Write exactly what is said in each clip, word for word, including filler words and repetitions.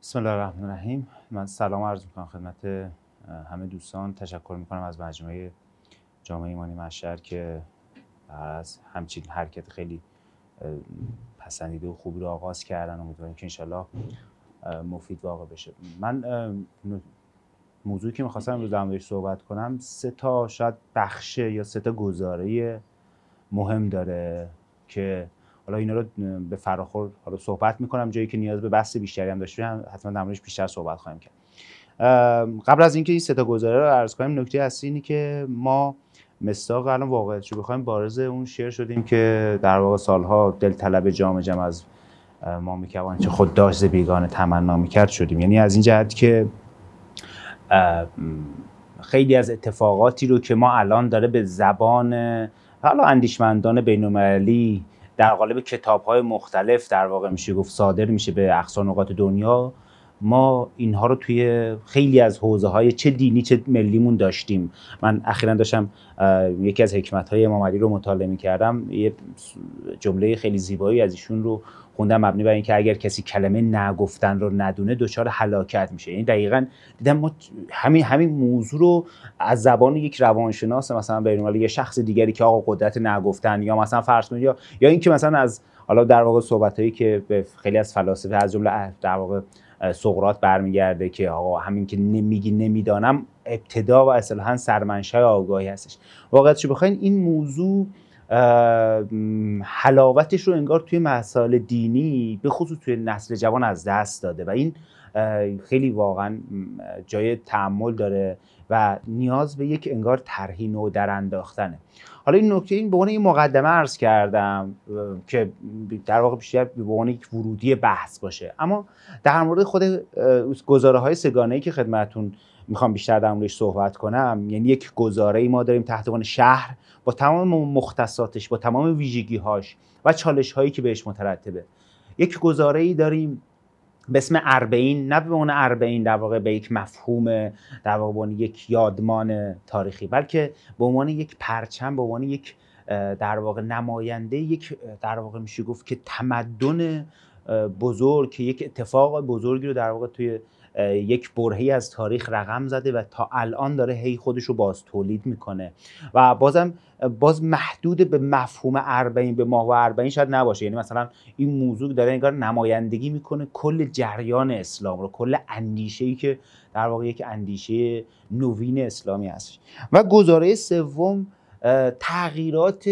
بسم الله الرحمن الرحیم. من سلام عرض میکنم خدمت همه دوستان. تشکر میکنم از مجموعه جامعه ایمانی مشهر که از همچین حرکت خیلی پسندیده و خوبی رو آغاز کردن. امیدواریم که انشالله مفید واقع بشه. من موضوعی که میخواستم امروز در موردش صحبت کنم سه تا شاید بخشه یا سه تا گزاره مهم داره که حالا اینا رو به فراخور حالا صحبت میکنم، جایی که نیاز به بحث بیشتری هم داشته حتما در موردش بیشتر صحبت خواهیم کرد. قبل از اینکه این سه تا گزاره رو عرض کنیم، نکته اصلی اینه که ما مصداق الان واقعیتش رو بخوایم بارز اون شعر شدیم که در واقع سالها دلطلب جام جم از ما میکوان چه خود داشت ز بیگانه تمنا میکرد شدیم. یعنی از این جهت که خیلی از اتفاقاتی رو که ما الان داره به زبان حالا اندیشمندان بین‌المللی در قالب کتاب‌های مختلف در واقع میشه گفت صادر میشه به اقصا نقاط دنیا، ما اینها رو توی خیلی از حوزه‌های چه دینی چه ملیمون داشتیم. من اخیراً داشتم یکی از حکمت‌های امام علی رو مطالعه می‌کردم، یه جمله خیلی زیبایی از ایشون رو خوندم مبنی بر اینکه اگر کسی کلمه نگفتن رو ندونه دچار هلاکت میشه. یعنی دقیقاً دیدم ما همین همین موضوع رو از زبان یک روانشناس مثلا بین‌المللی یه شخص دیگری که آقا قدرت نگفتن، یا مثلا فرض کنید یا یا اینکه مثلا از حالا در واقع صحبتایی که به خیلی از فلاسفه از جمله در واقع سقراط برمیگرده که آقا همین که نمیگی نمیدانم ابتدا و اصطلاحاً سرمنشأ آگاهی هستش. واقعیتش بخواین این موضوع حلاوتش رو انگار توی مسائل دینی به خصوص توی نسل جوان از دست داده و این خیلی واقعا جای تأمل داره و نیاز به یک انگار طرحی نو در انداختنه. حالا این نکته این به عنوان یک مقدمه عرض کردم که در واقع بیشتر به عنوان یک ورودی بحث باشه، اما در مورد خود گزاره‌های سه‌گانه‌ای که خدمتتون میخوام بیشتر در موردش صحبت کنم، یعنی یک گزاره‌ای ما داریم تحت عنوان شهر با تمام مختصاتش، با تمام ویژگی‌هاش و چالش‌هایی که بهش مترتبه. یک گزاره‌ای داریم به اسم اربعین، نه به عنوان اربعین در واقع به یک مفهوم در واقع به عنوان یک یادمان تاریخی، بلکه به عنوان یک پرچم، به عنوان یک در واقع نماینده یک در واقع میشه گفت که تمدن بزرگ که یک اتفاق بزرگی رو در واقع توی یک برهه‌ای از تاریخ رقم زده و تا الان داره هی خودش رو باز تولید میکنه و بازم باز محدود به مفهوم اربعین به ماه و اربعین شاید نباشه. یعنی مثلا این موضوع داره انگار نمایندگی میکنه کل جریان اسلام رو، کل اندیشه‌ای که در واقع یک اندیشه نوین اسلامی هست. و گزاره سوم تغییرات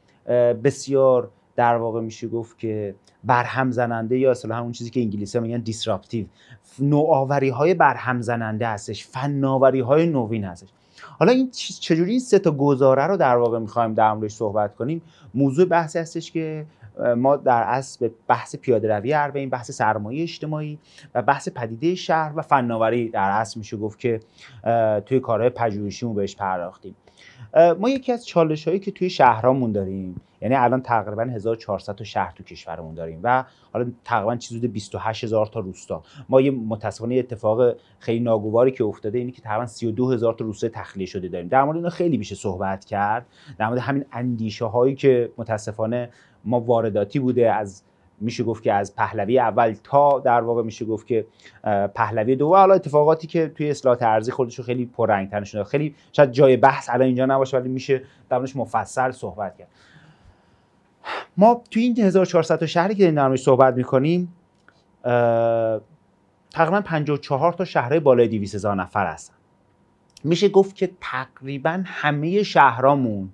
بسیار در واقع میشه گفت که برهم زننده یا اصلا اون چیزی که انگلیسی میگن دیسراپتیو، نوآوری های برهم زننده هستش، فناوری های نوین هستش. حالا این چجوری این سه تا گزاره رو در واقع میخوایم در موردش صحبت کنیم؟ موضوع بحثی هستش که ما در اصل به بحث پیاده روی اربعین، بحث سرمایه اجتماعی و بحث پدیده شهر و فناوری در اصل میشه گفت که توی کارهای پژوهشیمون بهش پرداختیم. ما یکی از چالش‌هایی که توی شهرامون داریم، یعنی الان تقریبا هزار و چهارصد تا شهر تو کشورمون داریم و حالا تقریبا چیزی حدود بیست و هشت هزار تا روستا. ما یه متأسفانه اتفاق خیلی ناگواری که افتاده اینه که تقریبا سی و دو هزار تا روستا تخلیه شده داریم. در مورد اینا خیلی میشه صحبت کرد، در مورد همین اندیشه‌هایی که متأسفانه ما وارداتی بوده، از میشه گفت که از پهلوی اول تا در واقع میشه گفت که پهلوی دوم، حالا اتفاقاتی که توی اصلاحات ارضی خودش رو خیلی پررنگ‌تر نشون داد. خیلی شاید جای بحث الان اینجا نباشه ولی میشه در موردش مفصل صحبت کرد. ما توی این هزار و چهارصد تا شهری که در موردش صحبت می‌کنیم تقریبا پنجاه و چهار تا شهرهای بالای دویست هزار نفر هستن. میشه گفت که تقریبا همه شهرامون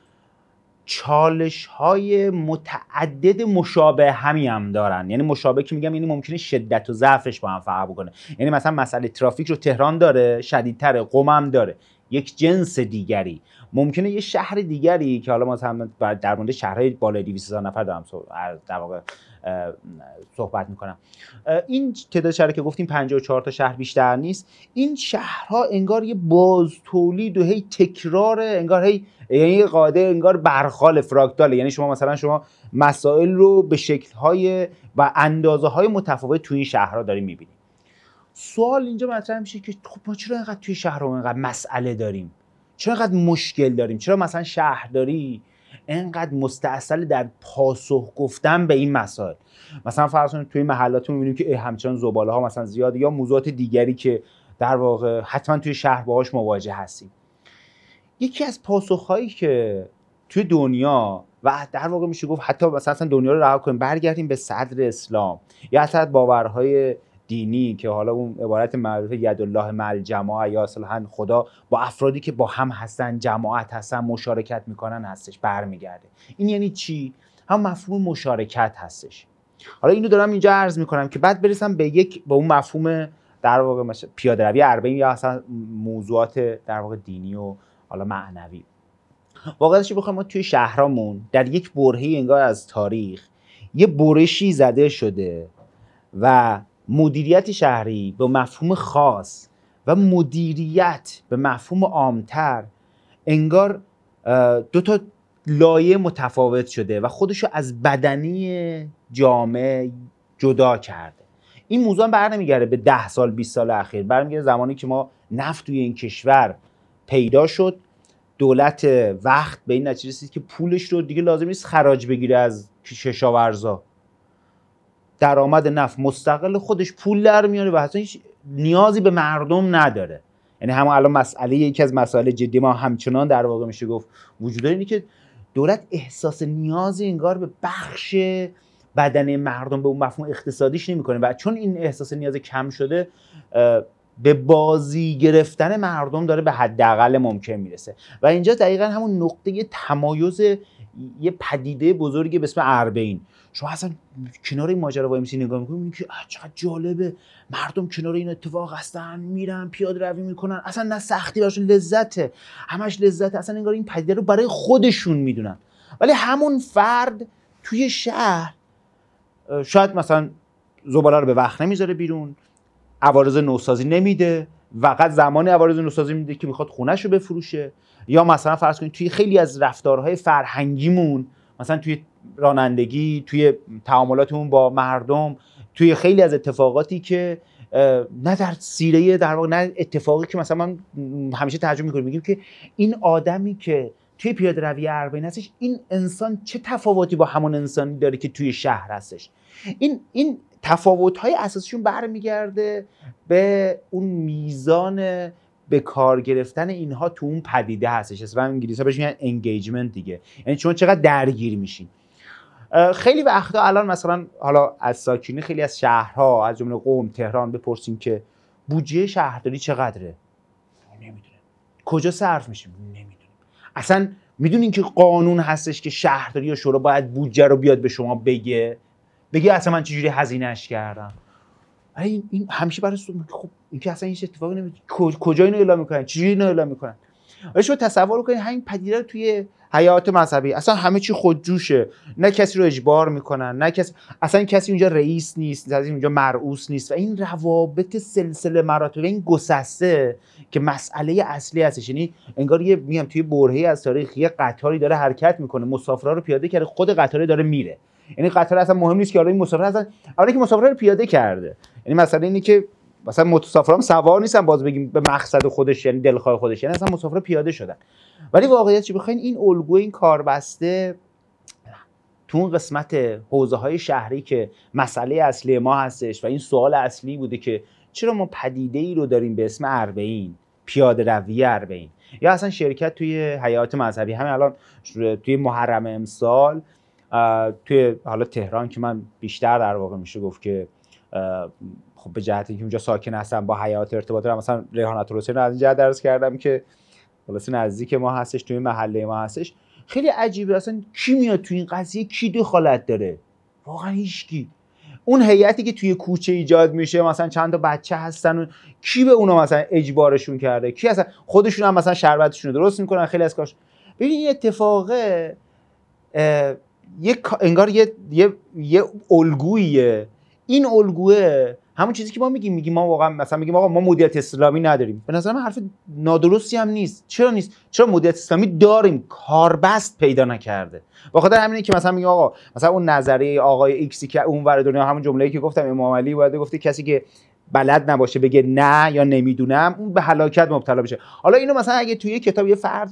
چالش‌های متعدد مشابه همی هم دارن. یعنی مشابه که میگم یعنی ممکنه شدت و ضعفش با هم فرق بکنه. یعنی مثلا مسئله ترافیک رو تهران داره، شدیدتره، قم هم داره. یک جنس دیگری ممکنه یه شهر دیگری که حالا ما در مورد شهرهای بالای دویست هزار نفر دارم در واقع صحبت میکنم، این تعداد شهر که گفتیم پنجاه و چهار تا شهر بیشتر نیست. این شهرها انگار یه باز تولید و هی تکرار، انگار هی یعنی قاعده انگار برخال فراکتاله. یعنی شما مثلا شما مسائل رو به شکل‌های و اندازه‌های متفاوت توی این شهرها داریم می‌بینید. سوال اینجا مطرح میشه که خب ما چرا اینقدر توی شهرها اینقدر مسئله داریم؟ چرا اینقدر مشکل داریم؟ چرا مثلا شهرداری اینقدر مستعصل در پاسخ گفتن به این مسائل. مثلا فرض کنید توی محلاتون می‌بینیم که همچنان زباله‌ها مثلا زیاده یا موضوعات دیگری که در واقع حتما توی شهر باهاش مواجه هستیم. یکی از پاسخ‌هایی که توی دنیا و در واقع میشه گفت حتی مثلا دنیا رو رها کنیم برگردیم به صدر اسلام یا اصلا باورهای دینی که حالا اون عبارت معروف یدالله مع الجماعه یا اصلا خدا با افرادی که با هم هستن، جماعت هستن، مشارکت میکنن هستش برمیگرده. این یعنی چی؟ هم مفهوم مشارکت هستش. حالا اینو دارم اینجا عرض میکنم که بعد برسم به یک با اون مفهوم در واقع مثلا پیاده روی اربعین یا اصلا موضوعات در واقع دینی و حالا معنوی. واقعاش بخوایم ما توی شهرامون در یک برهه‌ای انگار از تاریخ یه برشی زده شده و مدیریت شهری به مفهوم خاص و مدیریت به مفهوم عامتر انگار دو تا لایه متفاوت شده و خودشو از بدنی جامعه جدا کرده. این موضوع هم برنمیگرده به ده سال بیست سال اخیر، برمیگرده زمانی که ما نفت توی این کشور پیدا شد، دولت وقت به این نتیجه رسید که پولش رو دیگه لازم نیست خراج بگیره از کشاورزا، درآمد نفت مستقل خودش پول در میاره و اصلا هیچ نیازی به مردم نداره. یعنی همون الان مسئله یکی از مسائل جدی ما همچنان در واقع میشه گفت وجود داره، اینه که دولت احساس نیازی انگار به بخش بدن مردم به اون مفهوم اقتصادیش نمیکنه و چون این احساس نیاز کم شده به بازی گرفتن مردم داره به حداقل ممکن میرسه و اینجا دقیقاً همون نقطه تمایز یه پدیده بزرگی به اسم اربعین. شما اصلا کنار این ماجرا وای میسی نگاه میکنید که چقدر جالبه، مردم کنار این اتفاق هستن، میرن پیاده روی میکنن، اصلا نه سختی براشون، لذته، همش لذته، اصلا انگار این پدیده رو برای خودشون میدونن. ولی همون فرد توی شهر شاید مثلا زباله رو به وقت نمیذاره بیرون، عوارض نوسازی نمیده، فقط زمانی عوارض نوسازی میده که میخواد خونه‌ش رو بفروشه، یا مثلا فرض کنید توی خیلی از رفتارهای فرهنگیمون، مثلا توی رانندگی، توی تعاملاتمون با مردم، توی خیلی از اتفاقاتی که نه در سیره در واقع نه اتفاقی که مثلا من همیشه ترجمه میکنیم میگیم که این آدمی که توی پیاده روی اربعین هستش، این انسان چه تفاوتی با همون انسانی داره که توی شهر هستش. این این تفاوت‌های اساسیشون برمیگرده به اون میزان به کار گرفتن اینها تو اون پدیده هستش. اصلا انگلیسی‌ها بهش میگن انگیجمنت دیگه، یعنی شما چقدر درگیر میشین. خیلی وقتا الان مثلا حالا از ساکنین خیلی از شهرها از جمله قم، تهران بپرسیم که بودجه شهرداری چقدره؟ نمیدونم. کجا صرف میشه؟ نمیدونم. اصلا میدونین که قانون هستش که شهرداری یا شورا باید بودجه رو بیاد به شما بگه بگه اصلا من چجوری هزینه‌اش کردم. این این همیشه برای خب این که اصلا هیچ اتفاقی نمیفته، کجا اینو اعلام میکنن، چجوری اینو اعلام میکنن. ولی شما تصور کنید همین پدیده رو توی حیات مذهبی اصلا همه چی خودجوشه، نه کسی رو اجبار میکنن، نه کسی، اصلا کسی اونجا رئیس نیست، کسی اونجا مرئوس نیست و این روابط سلسله مراتب این گسسته که مسئله اصلی هستش. یعنی انگار یه میگم توی برهه‌ای از تاریخ یه قطاری داره حرکت میکنه، مسافرها رو پیاده کرده، خود قطار داره میره. یعنی قطار اصلا مهم نیست که حالا این مسافر اصلا اولی که مسافرها رو پیاده کرده، یعنی مسئله اینه که مثلا مسافرام سوار نیستن باز بگیم به مقصد خودش، یعنی دلخواه خودش، یعنی اصلا مسافرها پیاده شدن. ولی واقعیت چی بخواین این الگو این کاربسته تو اون قسمت حوزه‌های شهری که مسئله اصلی ما هستش و این سوال اصلی بوده که چرا ما پدیده‌ای رو داریم به اسم اربعین، پیاده روی اربعین یا اصلا شرکت توی حیات مذهبی. همین الان توی محرم امسال توی حالا تهران که من بیشتر در واقع میشه گفت که خب به جهتی که اونجا ساکن هستم با حیات ارتباط دارم، مثلا ریحانت الحسین رو از این جهت درس کردم که خلاص نزدیک ما هستش، توی محله ما هستش. خیلی عجیبه اصلا کی میاد توی این قضیه، کی دخالت داره؟ واقعا هیچکی. اون هیئتی که توی کوچه ایجاد میشه مثلا چند تا بچه هستن و کی به اونا مثلا اجبارشون کرده؟ کی اصلا خودشون هم مثلا شربتشون رو درست میکنن؟ خیلی از کاش ببین این اتفاقه یک انگار یه یه یه الگویه. این الگوه همون چیزی که ما میگیم میگیم ما واقعا مثلا میگیم آقا ما مدیریت اسلامی نداریم، به نظر من حرف نادرستی هم نیست. چرا نیست؟ چرا مدیریت اسلامی داریم، کاربست پیدا نکرده. به خاطر همینه که مثلا میگیم آقا مثلا اون نظریه آقای ایکسی که اون ور دنیا، همون جمله‌ای که گفتم امام علی باید گفته کسی که بلد نباشه بگه نه یا نمیدونم اون به هلاکت مبتلا بشه. حالا اینو مثلا اگه توی کتاب یه فرد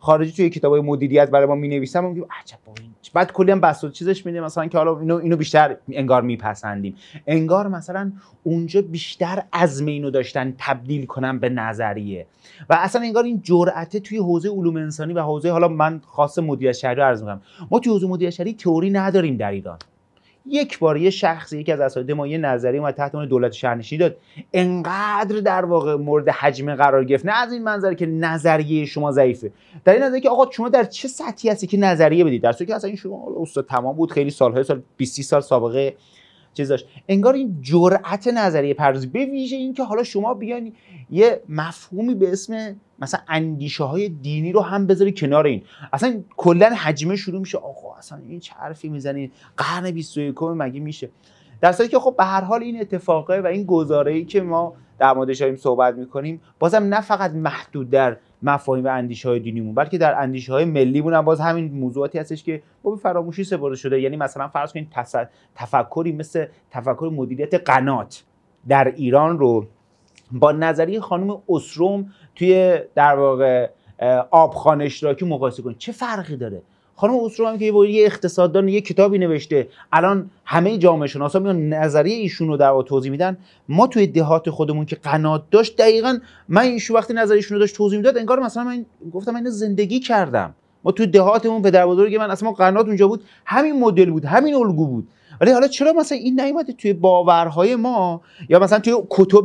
خارجی توی کتابای مدیریت برای ما می‌نویسن، میگیم عجب با این، بعد کلی هم بس و چیزش میده مثلا که حالا اینو اینو بیشتر انگار میپسندیم، انگار مثلا اونجا بیشتر عزم اینو داشتن تبدیل کنن به نظریه و اصلا انگار این جرأت توی حوزه علوم انسانی و حوزه، حالا من خاص مدیریت شهری رو عرض می‌کنم، ما توی حوزه مدیریت شهری تئوری نداریم در ایران. یک بار یه شخصی یکی از اساتید ما یه نظریه اومد تحت عنوان دولت شهرنشینی داد، انقدر در واقع مورد حجم قرار گرفت، نه از این منظر که نظریه شما ضعیفه، در این نظر که آقا شما در چه سطحی هستی که نظریه بدید، در صورتی که اصلا این شما استاد تمام بود، خیلی سالهای سال بیست سال سابقه چیز داشت. انگار این جرأت نظریه پردازی، به ویژه این که حالا شما بیان یه مفهومی به اسم مثلا اندیشه های دینی رو هم بذاری کنار این، اصلا کلا حجمه شروع میشه، آقا اصلا این چه حرفی میزنید، قرن بیست و یکم مگه میشه؟ در صورتی که خب به هر حال این اتفاقه و این گزاره‌ای که ما در موردش داریم صحبت میکنیم بازم نه فقط محدود در مفاهیم و اندیشه‌های دینیمون، بلکه در اندیشه‌های ملیمون هم باز همین موضوعاتی هستش که با به فراموشی سپرده شده. یعنی مثلا فرض کنید تفکری مثل تفکر مدیریت قنات در ایران رو با نظریه خانم اسروم توی در واقع آبخوان اشتراکی مقایسه کنید، چه فرقی داره؟ خانم اسروم هم که یه اقتصاددان یه کتابی نوشته، الان همه جامعه شناسا میان نظریه ایشون رو در واقع توضیح میدن. ما توی دهات خودمون که قنات داشت، دقیقاً من ایشون وقتی نظریه ایشون رو داشت توضیح میداد، انگار مثلا من گفتم من اینو زندگی کردم. ما توی دهاتمون پدر بزرگ من اصلا قنات اونجا بود، همین مدل بود، همین الگو بود. ولی حالا چرا مثلا این نیومده توی باورهای ما یا مثلا توی کتب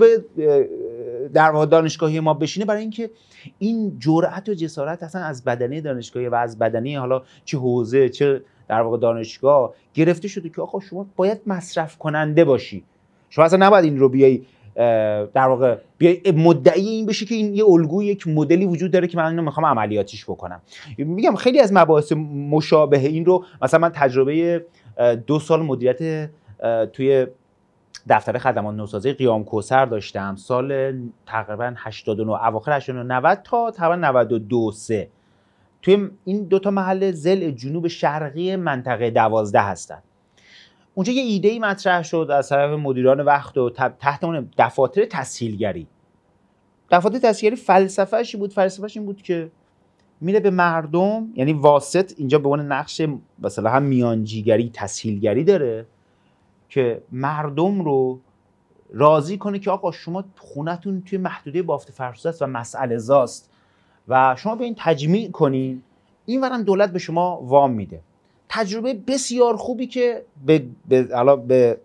در واقع دانشگاهی ما بشینه؟ برای اینکه این جرأت و جسارت اصلا از بدنه دانشگاهی و از بدنه حالا چه حوزه چه در واقع دانشگاه گرفته شده که آقا شما باید مصرف کننده باشی، شما اصلا نباید این رو بیای در واقع بیای مدعی این بشی که این یه الگوی یک مدلی وجود داره که من اینو میخوام عملیاتیش بکنم. میگم خیلی از مباحث مشابه این رو مثلا من تجربه دو سال مدیریت توی دفتر خدمات نوسازی قیام کوثر داشتم، سال تقریبا هشتاد و نه اواخر هشتاد و نه نود تا تقریبا نود و دو سه. توی این دو تا محل ضلع جنوب شرقی منطقه دوازده هستن. اونجا یه ایده‌ای مطرح شد از طرف مدیران وقت و تحت اون دفاتر تسهیلگری. دفاتر تسهیلگری فلسفه‌اش بود، فلسفه‌اش این بود که میره به مردم، یعنی واسط اینجا به عنوان نقش مثلا هم میانجیگری تسهیلگری داره که مردم رو راضی کنه که آقا شما خونتون توی محدوده بافت فرسوده است و مسئله زاست و شما به این تجمیع کنین، این ورم دولت به شما وام میده. تجربه بسیار خوبی که به به علا به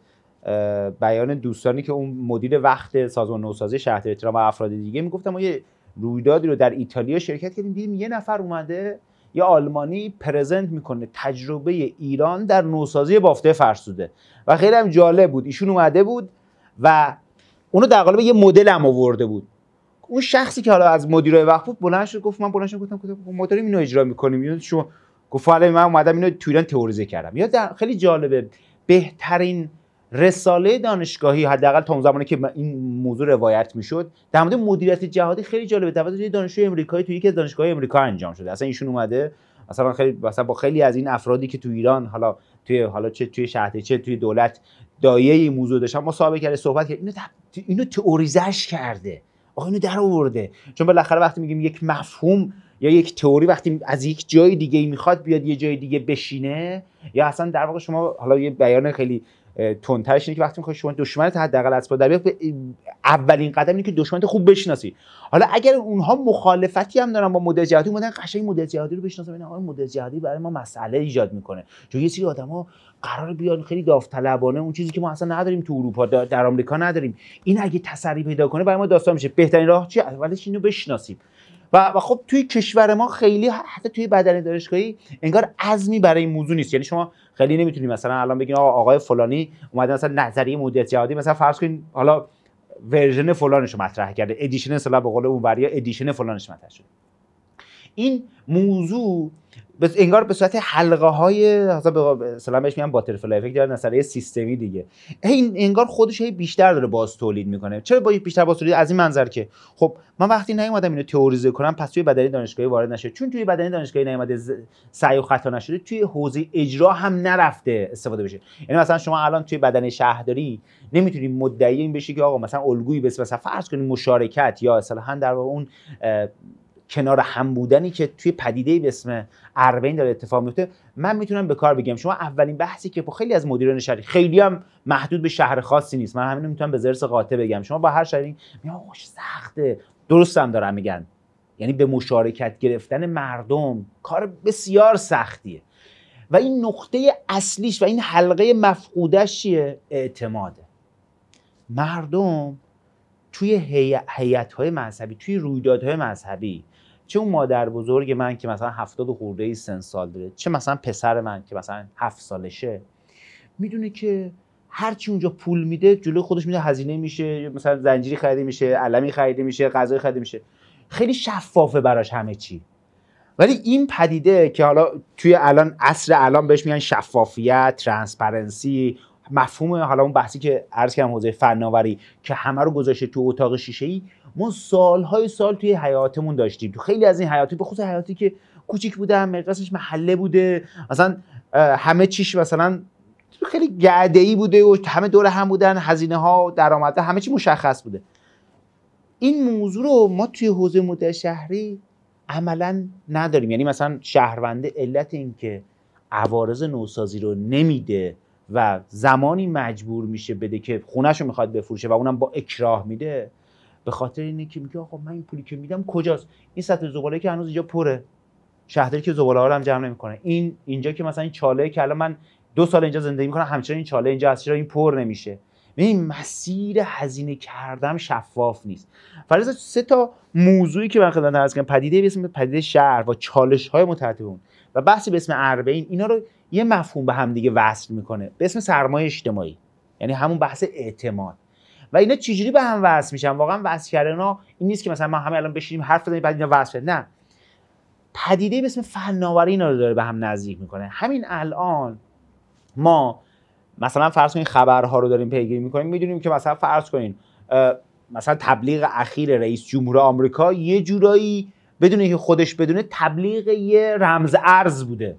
بیان دوستانی که اون مدیر وقت سازمان نوسازی شهر احترام و افراد دیگه میگفتم، ما یه رویدادی رو در ایتالیا شرکت کردیم، دیدیم یه نفر اومده یه آلمانی پرزنت میکنه تجربه ایران در نوسازی بافته فرسوده و خیلی هم جالب بود. ایشون اومده بود و اونو در قالب یه مدل هم آورده بود. اون شخصی که حالا از مدیرای وقت بود بلند شد گفت من بلند شدم گفتم ما داریم اینو اجرا میکنیم، یعنی شما گفت حالا من اومدم اینو تو ایران تئوریزه کردم. یا در خیلی جالبه، بهترین رساله دانشگاهی حداقل تا اون زمانی که این موضوع روایت میشد در مورد مدیریت جهادی خیلی جالبه، توسط دانشجوی آمریکایی تو یکی از دانشگاه‌های آمریکا انجام شده. اصلا ایشون اومده مثلا خیلی مثلا با خیلی از این افرادی که تو ایران حالا توی حالا چه توی شهر چه توی دولت دایه این موضوع داشتن مصاحبه کرده، صحبت کرد، اینو اینو تئوریزش کرده، آقا اینو در آورده. چون بالاخره وقتی میگیم یک مفهوم یا یک تئوری وقتی از یک جای دیگه میخواد بیاد یه جای دیگه بشینه، یا اصلا در واقع شما حالا یه بیان خیلی تندترش اینه که وقتی میخوای شما دشمنت حداقل از پا در بیاد، اولین قدم اینه که دشمنت خوب بشناسی. حالا اگر اونها مخالفتی هم دارن با مدل جهادی، اومدن قشنگ مدل جهادی رو بشناسن، ببینن آقا مدل جهادی برای ما مسئله ایجاد میکنه، چون یه سری آدما قرار بیان خیلی داوطلبانه اون چیزی که ما اصلا نداریم تو اروپا در آمریکا نداریم، این اگه تسری پیدا کنه برای ما داستان میشه. بهترین راه چیه؟ اولش اینو بشناسیم. و خب توی کشور ما خیلی حتی توی بدن دانشگاهی انگار عزمی برای این موضوع نیست. یعنی شما خیلی نمیتونید مثلا الان بگین آقا آقای فلانی اومده مثلا نظریه مدیریت جهادی مثلا فرض کنین حالا ورژن فلانش رو مطرح کرده، ادیشن اصلا به قول اون وریا ادیشن فلانش مطرح شده. این موضوع بس انگار به صورت حلقه های مثلا به اصطلاح بهش میگن باترفلای افکت یا نظریه سیستمی دیگه، این انگار خودش هی بیشتر داره باز تولید میکنه. چرا با بیشتر باز تولید؟ از این منظر که خب من وقتی نیومدم اینو تئوریزه کنم پس توی بدنه دانشگاهی وارد نشه، چون توی بدنه دانشگاهی نیومده سعی و خطا نشده، توی حوزه اجرا هم نرفته استفاده بشه. یعنی مثلا شما الان توی بدنه شهرداری نمیتونید مدعی این بشی که آقا مثلا الگویی بس مثلا فرض کنید مشارکت یا اصطلاحاً در واقع اون کنار هم بودنی که توی پدیده به اسم اربعین داره اتفاق میفته، من میتونم به کار بگم. شما اولین بحثی که با خیلی از مدیران شهری، خیلی هم محدود به شهر خاصی نیست، من همین رو میتونم به زرس قاطع بگم، شما با هر شهری میگم آقا سخته، درست هم دارن میگن، یعنی به مشارکت گرفتن مردم کار بسیار سختیه و این نقطه اصلیش و این حلقه مفقودش چیه؟ اعتماده. مردم توی هیئت‌های مذهبی، توی رویدادهای مذهبی، چه اون مادر بزرگ من که مثلا هفتاد و خورده ای سن سال داره، چه مثلا پسر من که مثلا هفت سالشه، میدونه که هرچی اونجا پول میده جلوی خودش میده هزینه میشه، مثلا زنجیری خریده میشه، علمی خریده میشه، غذای خریده میشه، خیلی شفافه براش همه چی. ولی این پدیده که حالا توی الان عصر الان بهش میگن شفافیت، ترانسپرنسی، مفهوم حالا اون بحثی که عرض کردم حوزه فناوری که همه رو گذاشته تو اتاق شیشه‌ای، ما سالهای سال توی حیاتمون داشتیم. تو خیلی از این حیاتی، به خصوص حیاتی که کوچیک بوده، مقدارش محله بوده، مثلا همه چیش مثلا خیلی گعده‌ای بوده و همه دور هم بودن، هزینه ها، درآمدها، همه چی مشخص بوده. این موضوع رو ما توی حوزه مدیریت شهری عملاً نداریم. یعنی مثلا شهرونده علت این که عوارض نوسازی رو نمیده و زمانی مجبور میشه بده که خونه‌ش رو میخواد بفروشه و اونم با اکراه میده، به خاطر اینه که میگه آقا من این پولی که میدم کجاست؟ این سطل زباله که هنوز اینجا پره، شهرداری که زباله ها رو هم جمع نمیکنه، این اینجا که مثلا این چاله که الان من دو سال اینجا زندگی میکنم همچنان این چاله اینجا هست، چرا این پر نمیشه؟ این مسیر هزینه کردن شفاف نیست. فرض سه تا موضوعی که من خدمتتون عرض کردم، پدیده به اسم پدیده شهر و چالش‌های مترتب اون و بحثی به اسم اربعین، اینا رو یه مفهوم به هم دیگه وصل میکنه به اسم سرمایه اجتماعی، یعنی همون بحث اعتماد. و اینا چجوری به هم وصل میشن؟ واقعا وصل کردن این نیست که مثلا ما همه الان بشینیم حرف بزنیم بعد اینا وصل بشه، نه. پدیده به اسم فناوری اینا رو داره به هم نزدیک میکنه. همین الان ما مثلا فرض کنین خبرها رو داریم پیگیری میکنیم، میدونیم که مثلا فرض کنین مثلا تبلیغ اخیر رئیس جمهور آمریکا یه جورایی بدون اینکه خودش بدونه تبلیغ یه رمز ارز بوده.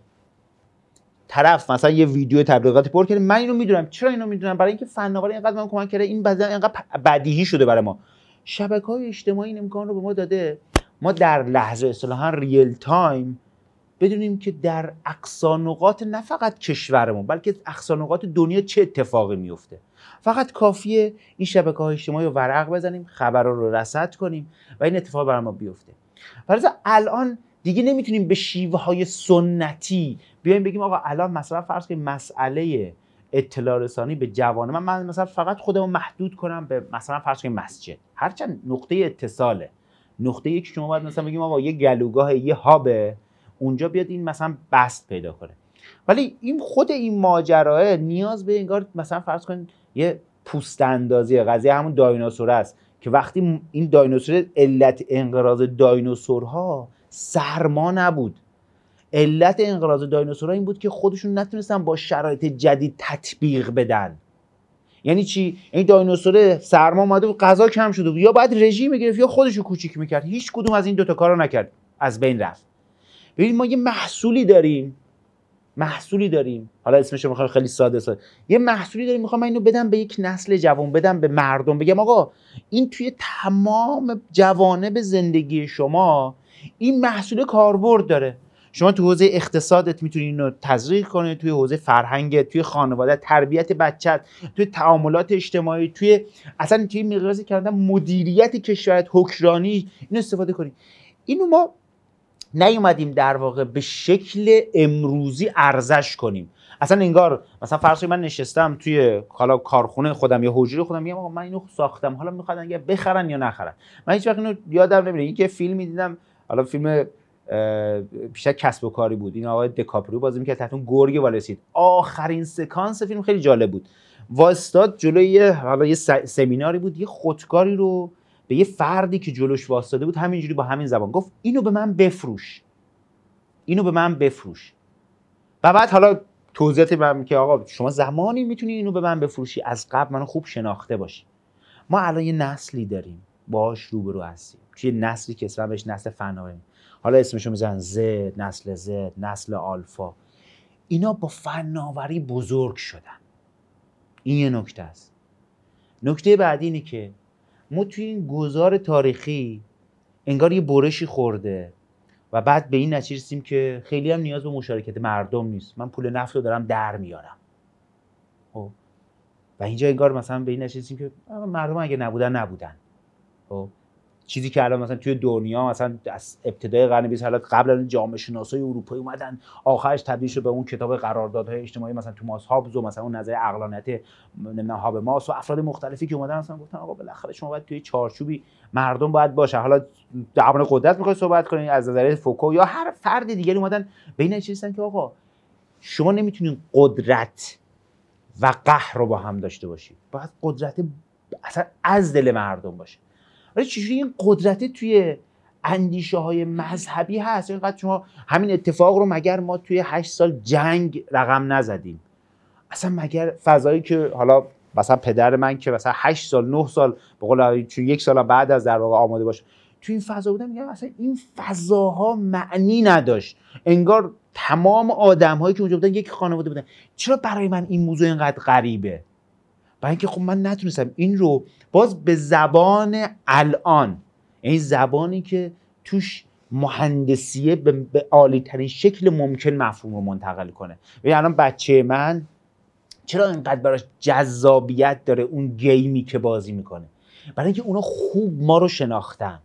طرف مثلا یه ویدیو تبلیغاتی پر کرده، من اینو میدونم. چرا اینو میدونم؟ برای اینکه فناوری اینقدر من کمک کرده، این بعضی اینقدر بدیهی شده برای ما. شبکه‌های اجتماعی این امکان رو به ما داده ما در لحظه اصطلاحاً ریل تایم بدونیم که در اقصا نقاط نه فقط کشورمون بلکه اقصا نقاط دنیا چه اتفاقی میفته. فقط کافیه این شبکه‌های اجتماعی رو ورق بزنیم، خبرها رو رصد کنیم و این اتفاق برای ما بیفته. ولی الان دیگه نمیتونیم به شیوه‌های سنتی بیایم بگیم آقا الان مثلا فرض کنیم مسئله اطلاع رسانی به جوانه من, من مثلا فقط خودمو محدود کنم به مثلا فرض کنیم مسجد، هرچند نقطه اتصاله، نقطه ای که شما باید مثلا بگیم آقا یه گلوگاه، یه هابه، اونجا بیاد این مثلا بست پیدا کنه. ولی این خود این ماجراه نیاز به انگار مثلا فرض کنید یه پوست اندازی قضیه همون دایناسور است که وقتی این دایناسور، علت انقراض دایناسورها سرما نبود، علت انقراض دایناسورها این بود که خودشون نتونستن با شرایط جدید تطبیق بدن. یعنی چی؟ این دایناسور سرما اومده بود، غذا کم شده بود، یا باید رژیم میگرفت یا خودشو کوچیک میکرد. هیچ کدوم از این دوتا کارو نکرد، از بین رفت. ببینید ما یه محصولی داریم محصولی داریم حالا اسمش رو میخوام خیلی ساده ساده یه محصولی داریم، میخوام من اینو بدم به یک نسل جوان، بدم به مردم، بگم آقا این توی تمام جوانب زندگی شما این محصول کاربرد داره. شما تو حوزه اقتصادت میتونی اینو تزریق کنی، توی حوزه فرهنگت، توی خانواده، تربیت بچت، توی تعاملات اجتماعی، توی اصلا توی مقیاسی کردن مدیریت کشورت، حکمرانی، اینو استفاده کنی. اینو ما نیومدیم در واقع به شکل امروزی ارزش کنیم. اصلا انگار مثلا فرض کنید من نشستم توی حالا کارخونه خودم یا حجره خودم، میگم آقا من اینو ساختم، حالا میخواد اگه بخرن یا نخرن. من هیچ وقت اینو یادم نمیاد. این که فیلمی دیدم، حالا فیلم بیشتر کسب و کاری بود، این آقای دکاپریو بازی میکرد، تحت اون گرگ والرسید. آخرین سکانس فیلم خیلی جالب بود. واسطاد جلوی یه حالا یه سمیناری بود، یه خودکاری رو به یه فردی که جلوش واسطاده بود همینجوری با همین زبان گفت اینو به من بفروش، اینو به من بفروش. و بعد حالا توضیحاتی بهم که آقا شما زمانی میتونی اینو به من بفروشی از قبل منو خوب شناخته باشی. ما الان یه نسلی داریم باهاش روبرو هستیم، توی نسلی که اسمش بهش نسل فناوری، حالا اسمشو میذارن زد، نسل زد، نسل آلفا. اینا با فناوری بزرگ شدن. این یه نکته است. نکته بعدی اینه که ما توی این گذار تاریخی انگار یه برشی خورده و بعد به این نتیجه رسیدیم که خیلی هم نیاز به مشارکت مردم نیست، من پول نفت رو دارم در میارم. خب و اینجا انگار مثلا به این نتیجه رسیدیم که مردم اگه نبودن نبودن. خب چیزی که الان مثلا توی دنیا مثلا از ابتدای قرن بیست حالا قبل از جامعه شناسای اروپایی اومدن آخرش تبدیل شد به اون کتاب قراردادهای اجتماعی مثلا توماس هابز و مثلا اون نظریه عقلانیت هابماس و افراد مختلفی که اومدن مثلا گفتن آقا بالاخره شما باید توی چارچوبی مردم باید باشه. حالا درباره قدرت می‌خوای صحبت کنید از نظریه فوکو یا هر فرد دیگری اومدن به این نتیجه رسیدن که آقا شما نمیتونید قدرت و قهر رو با هم داشته باشید، باید قدرت اصلا از دل مردم باشه. ولی چجوری این قدرت توی اندیشه های مذهبی هست؟ اینقدر شما همین اتفاق رو مگر ما توی هشت سال جنگ رقم نزدیم؟ اصلا مگر فضایی که حالا مثلا پدر من که مثلا هشت سال نه سال به قول چون یک سال بعد از در واقع آماده باشه توی این فضا بودم، میگم اصلا این فضاها معنی نداشت. انگار تمام آدم‌هایی که اونجا بودن یک خانواده بودن. چرا برای من این موضوع اینقدر غریبه؟ برای اینکه خب من نتونستم این رو باز به زبان الان، یعنی زبانی که توش مهندسیه به عالی ترین شکل ممکن مفهوم رو منتقل کنه. و الان بچه من چرا اینقدر براش جذابیت داره اون گیمی که بازی میکنه؟ برای اینکه اونا خوب ما رو شناختن،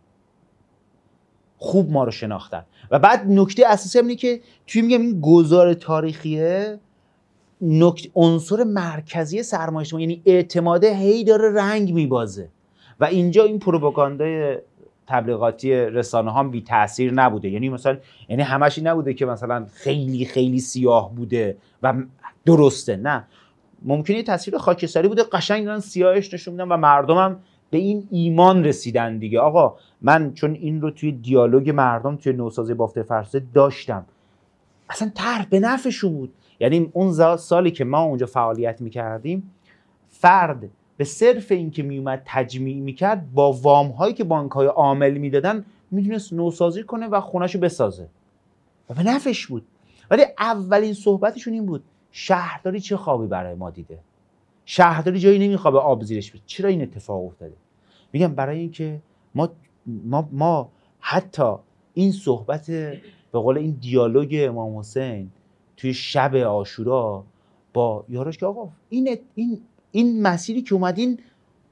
خوب ما رو شناختن. و بعد نکته اساسی اینه که توی میگم این گذار تاریخیه، نکته عنصر مرکزی سرمایه اجتماعی یعنی اعتماده هی داره رنگ میبازه و اینجا این پروپاگاندای تبلیغاتی رسانه ها بی تاثیر نبوده. یعنی مثلا یعنی همش این نبوده که مثلا خیلی خیلی سیاه بوده و درسته، نه، ممکنه تاثیر خاکستری بوده، قشنگ دارن سیاهش نشون میدن و مردمم به این ایمان رسیدن دیگه. آقا من چون این رو توی دیالوگ مردم توی نوسازی بافت فرسوده داشتم، اصلا طرح به نفعشون بود. یعنی اون سالی که ما اونجا فعالیت میکردیم، فرد به صرف این که میومد تجمیع میکرد با وام هایی که بانک های عامل میدادن میتونست نوسازی کنه و خونه‌شو بسازه و به نفعش بود. ولی اولین صحبتشون این بود شهرداری چه خوابی برای ما دیده؟ شهرداری جایی نمیخوابه آب زیرش بشه. چرا این اتفاق افتاده؟ میگم برای اینکه ما ما ما حتی این صحبت به قول این دیالوگ امام حسین توی شب عاشورا با یاراش که آقا این این این مسیری که اومدین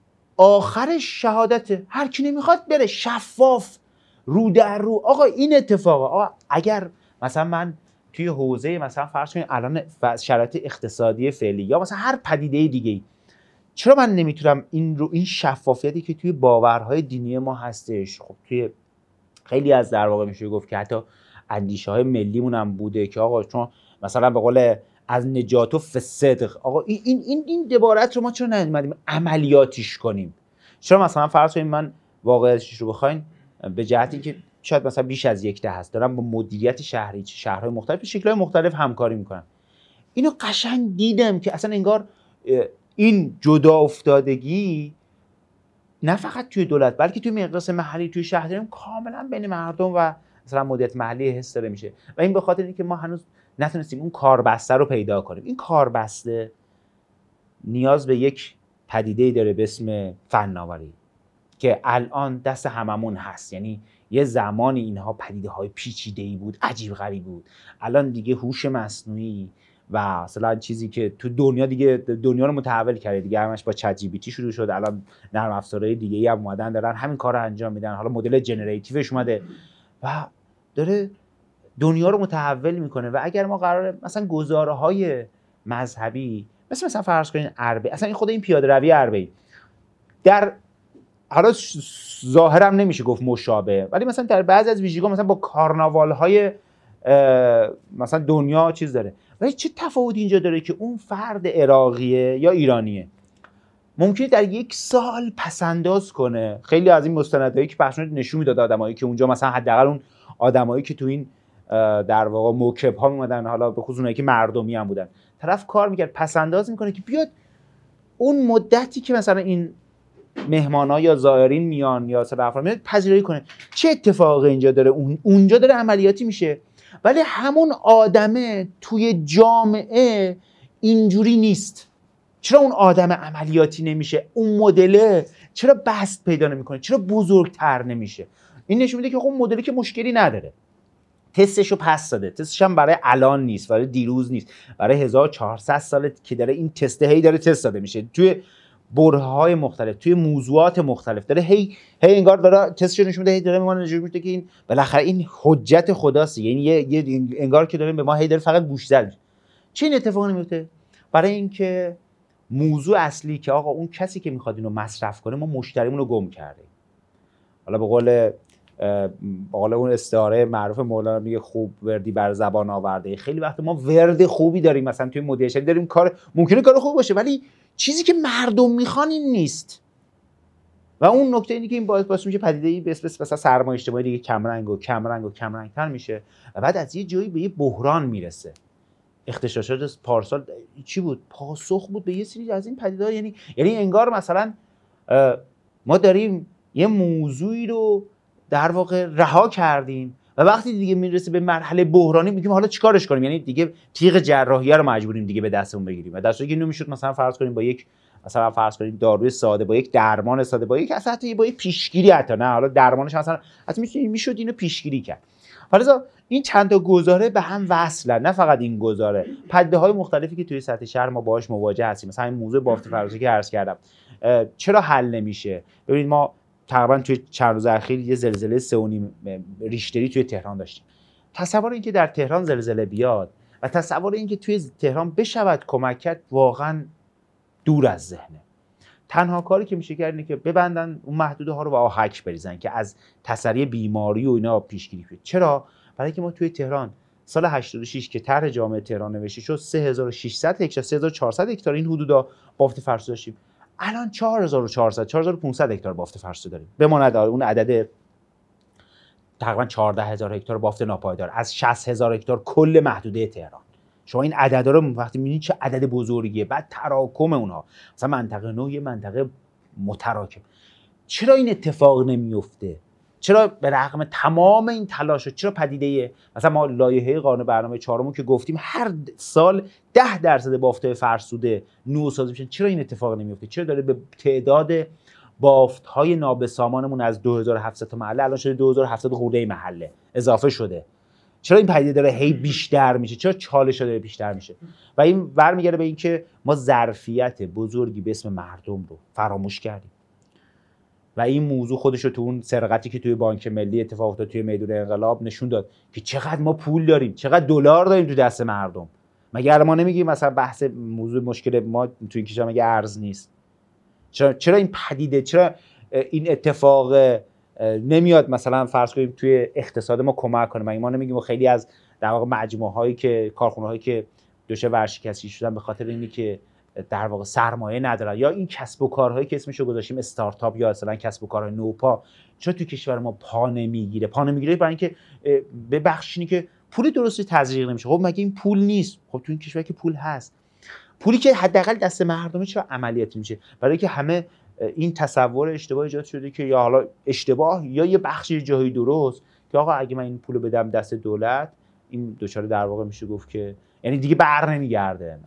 آخرش شهادته، هر کی نمیخواد بره، شفاف رو در رو. آقا این اتفاقه. آقا اگر مثلا من توی حوزه مثلا فرض کنید الان شرایط اقتصادی فعلی یا مثلا هر پدیده دیگه‌ای، چرا من نمیتونم این رو این شفافیتی که توی باورهای دینی ما هستش، خب توی خیلی از در واقع میشه گفت که حتی اندیشه های ملیمون هم بوده که آقا چون مثلا به قول از نجات و فصدق، آقا این این این این عبارت رو ما چرا نمیدیم عملیاتیش کنیم؟ چرا مثلا فرض کنید من واقعیتش رو بخواین به جهتی که شاید مثلا بیش از یک ده هست دارم با مدیریت شهری شهرهای مختلف به شکل‌های مختلف همکاری میکنم، اینو قشنگ دیدم که اصلا انگار این جدا افتادگی نه فقط توی دولت بلکه توی مقیاس محلی توی شهری کاملا بین مردم و مثلا مدیریت محلی حس داره میشه. و این به خاطر اینکه ما هنوز نتونستیم اون کاربسته رو پیدا کنیم. این کاربسته نیاز به یک پدیده‌ای داره به اسم فناوری که الان دست هممون هست. یعنی یه زمانی اینها پدیده‌های پیچیده‌ای بود، عجیب غریب بود. الان دیگه هوش مصنوعی و مثلا چیزی که تو دنیا دیگه دنیا رو متحول کرده دیگه، همش با چت جی پی تی شروع شد. الان نرم افزارهای دیگه‌ای هم اومدن دارن همین کارو انجام میدن. حالا مدل جنراتیوش اومده و داره دنیا رو متحول میکنه. و اگر ما قراره مثلا گزاره‌های مذهبی مثل مثلا فرض کنین اربعین، اصلا این خود این پیاده روی اربعین در حالا ظاهرم نمیشه گفت مشابه، ولی مثلا در بعضی از ویژگی‌ها مثلا با کارناوال‌های مثلا دنیا چیز داره. ولی چه تفاوتی اینجا داره که اون فرد عراقیه یا ایرانیه ممکنه در یک سال پسنداز کنه. خیلی از این مستندایی که پخش شد نشون میداد آدمایی که اونجا مثلا حداقل اون آدمایی که تو این در واقع موکب ها میومدن، حالا به خصوص اونایی که مردمی هم بودن، طرف کار میکرد پسنداز میکنه که بیاد اون مدتی که مثلا این مهمانا یا زائرین میان یا سر افراد میاد پذیرایی کنه. چه اتفاقی اینجا داره؟ اون اونجا داره عملیاتی میشه، ولی همون آدمه توی جامعه اینجوری نیست. چرا اون آدم عملیاتی نمیشه؟ اون مدله چرا بست پیدا نمیکنه؟ چرا بزرگتر نمیشه؟ این نشون میده که خب مدلی که مشکلی نداره، تستشو پس داده، تستش هم برای الان نیست، برای دیروز نیست، برای هزار و چهارصد سال که داره این تست هی داره تست داده میشه توی برهه‌های مختلف، توی موضوعات مختلف، داره هی هی انگار داره تستش نشون میده، هی داره میگه نشون میده که این بالاخره این حجت خداست، یعنی یه, یه انگار که داره به ما هی داره فقط گوش زد میشه. چه این اتفاقی میفته؟ برای اینکه موضوع اصلی که آقا اون کسی که میخواد اینو مصرف کنه، ما مشتریمون رو گم کردیم. حالا به قول حالا اون استعاره معروف مولانا میگه خوب وردی بر زبان آورده. خیلی وقت ما ورد خوبی داریم، مثلا توی مدیریشن داریم، کار ممکنه کار خوب باشه ولی چیزی که مردم میخوان این نیست. و اون نکته اینه که این باعث باعث میشه پدیده‌ای به اسم مثلا سرمایه اجتماعی دیگه کم رنگ و کم رنگ و کم رنگ‌تر میشه و بعد از یه جایی به یه بحران میرسه. اغتشاشات پارسال چی بود؟ پاسخ بود به یه سری از این پدیده‌ها. یعنی یعنی انگار مثلا ما داریم یه موضوعی رو در واقع رها کردیم و وقتی دیگه میرسه به مرحله بحرانی میگیم حالا چیکارش کنیم، یعنی دیگه تیغ جراحیه رو مجبوریم دیگه به دستمون بگیریم. و در صورتی که نمیشد مثلا فرض کنیم با یک مثلا فرض کنیم داروی ساده، با یک درمان ساده، با یک اصلا حتی با یک پیشگیری، حتی نه حالا درمانش مثلا حتی میشد اینو پیشگیری کرد. حالا این چند تا گزاره به هم وصلن، نه فقط این گزاره، پدیده‌های مختلفی که توی سطح شهر ما باهاش مواجه هستیم. مثلا این موضوع بافت فرازی که عرض کردم چرا حل نمیشه؟ ببینید ما تقریبا توی چند روز اخیر یه زلزله سه و نیم ریشتری توی تهران داشتیم. تصور اینکه در تهران زلزله بیاد و تصور اینکه توی تهران بشود کمک کرد واقعا دور از ذهنه. تنها کاری که میشه کرد اینه که ببندن اون محدوده ها رو و آهک بریزن که از تسری بیماری و اینا پیشگیری کنه. چرا؟ برای اینکه ما توی تهران سال هشتاد و شش که طرح جامعه تهران نوشته شد سه هزار و ششصد هکتار سه هزار و چهارصد هکتار این حدودا بافت فرسوده داشتیم. الان چهار هزار و چهارصد چهار هزار و پانصد هکتار بافت فرسوده داریم. بماند اون عدد تقریبا چهارده هزار هکتار بافت ناپایدار از شصت هزار هکتار کل محدوده تهران. شما این عددا رو وقتی می‌بینید چه عدد بزرگیه، بعد تراکم اونها، مثلا منطقه نه یه منطقه متراکم. چرا این اتفاق نمیفته؟ چرا به رغم تمام این تلاش چرا پدیده مثلا ما لایحه قانون برنامه چهارم که گفتیم هر سال ده درصد بافت‌های فرسوده نوسازی میشن، چرا این اتفاق نمیفته؟ چرا داره به تعداد بافت‌های نابسامانمون از دو هزار و هفتصد تا محله الان شده دو هزار و هفتصد خورده محله اضافه شده؟ چرا این پدیده داره هی بیشتر میشه؟ چرا چالش داره بیشتر میشه؟ و این برمیگرده به این که ما ظرفیت بزرگی به اسم مردم رو فراموش کردیم. و این موضوع خودش رو تو اون سرقتی که توی بانک ملی اتفاق افتاد توی میدون انقلاب نشون داد که چقدر ما پول داریم، چقدر دلار داریم تو دست مردم. مگر ما نمیگیم مثلا بحث موضوع مشکل ما توی کشور مگه ارز نیست؟ چرا چرا این پدیده، چرا این اتفاق نمیاد مثلا فرض کنیم توی اقتصاد ما کمک کنه؟ مگه ما نمیگیم خیلی از در واقع مجموعه هایی که کارخونه هایی که دوشه ورشکسته شدن به خاطر اینی که در واقع سرمایه ندارن، یا این کسب و کارهایی که اسمشو گذاشتیم استارتاپ یا مثلا کسب و کارهای نوپا، چرا تو کشور ما پا نمیگیره؟ پا نمیگیره برای اینکه به بخشی که پول درستی تزریق نمیشه. خب مگه این پول نیست؟ خب تو این کشور که پول هست، پولی که حداقل دست مردمه، چرا عملیاتی میشه؟ برای اینکه همه این تصور اشتباه ایجاد شده که یا حالا اشتباه یا یه بخشی جایی درست که آقا اگه من این پولو بدم دست دولت، این دچار در واقع میشه گفت که یعنی دیگه بر نمیگرده.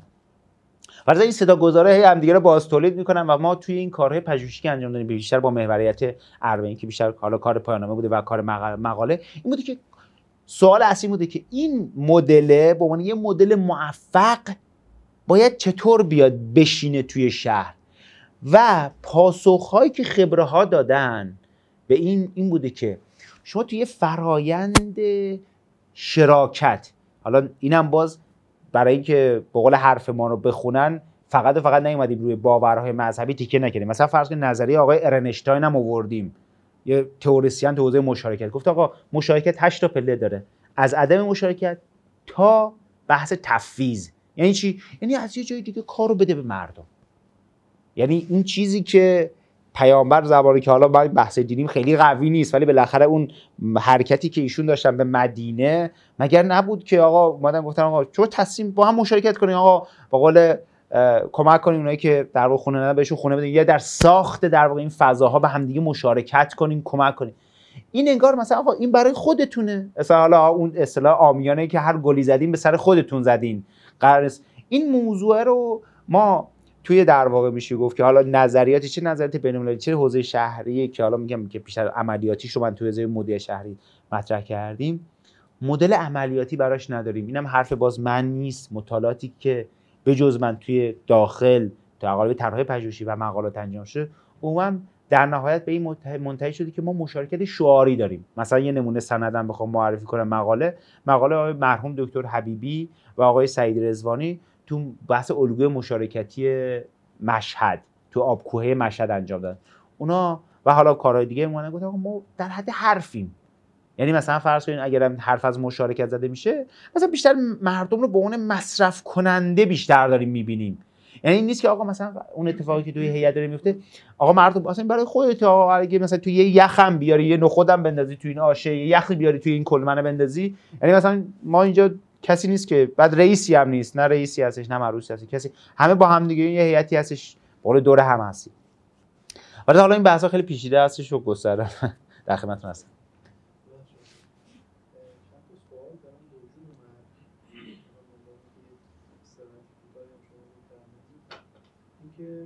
ولی این صدا گذاره هی همدیگه رو باز تولید میکنن و ما توی این کارهای پژوهشی که انجام دادیم بیشتر با محوریت اربعین که بیشتر حالا کار پایان‌نامه بوده و کار مقاله، این بوده که سوال اصلی بوده که این مدل به عنوان یه مدل موفق باید چطور بیاد بشینه توی شهر. و پاسخهایی که خبره ها دادن به این این بوده که شما توی فرایند شراکت، حالا اینم باز برای اینکه به قول حرف ما رو بخونن فقط و فقط نیومدیم روی باورهای مذهبی تیکه نکنیم. مثلا فرض کنید نظریه آقای ارنشتاین هم آوردیم، یه تئوریسین تو حوزه مشارکت، گفت آقا مشارکت هشت تا پله داره، از عدم مشارکت تا بحث تفویض. یعنی چی؟ یعنی از یه جای دیگه کارو بده به مردم. یعنی این چیزی که پیامبر زبانی که حالا بحث دینیم خیلی قوی نیست ولی بالاخره اون حرکتی که ایشون داشتن به مدینه مگر نبود که آقا اومدن گفتن آقا چرا تصمیم با هم مشارکت کنیم، آقا با قول کمک کنیم اونایی که در واقع خونه ندارن بهشون خونه بدیم، یا در ساخت در واقع این فضاها به هم دیگه مشارکت کنیم، کمک کنیم. این انگار مثلا آقا این برای خودتونه، مثلا حالا اون اصطلاح عامیانه که هر گلی زدین به سر خودتون زدین. قرار این موضوع رو ما توی در واقع میشه گفت که حالا نظریاتی چه نظریات بین‌المللی چه حوزه شهری که حالا میگم که بیشتر عملیاتیش رو من توی حوزه مدیر شهری مطرح کردیم، مدل عملیاتی براش نداریم. اینم حرف باز من نیست، مطالعاتی که به جز من توی داخل تا قالب طرح‌های پژوهشی و مقالات انجام شده، عموما در نهایت به این منتهی شده که ما مشارکت شعاری داریم. مثلا یه نمونه سندم بخوام معرفی کنم، مقاله مقاله آقای مرحوم دکتر حبیبی و آقای سعید رضوانی تو بحث الگوی مشارکتی مشهد تو آبکوهه مشهد انجام دادن. اونا و حالا کارهای دیگه اومدن گفتن ما در حد حرفیم. یعنی مثلا فرض کنین اگر حرف از مشارکت زده میشه، مثلا بیشتر مردم رو به عنوان مصرف کننده بیشتر داریم میبینیم. یعنی این نیست که آقا مثلا اون اتفاقی که توی هیئت داره میفته، آقا مردم اصلا برای خودت آقا اگه مثلا توی یه یخم بیاری، یه نخودم بندازی توی این آشه، یه یخی بیاری توی این کلمنه بندازی، یعنی مثلا ما اینجا کسی نیست که بعد رئیسی هم نیست، نه رئیسی هستش نه مرؤوسی هستش، کسی همه با هم دیگه یه هیئتی هستش، قول دور هم هستی. ولی حالا این بحثا خیلی پیچیده هستش و گسترده در خدمتتون هستم. که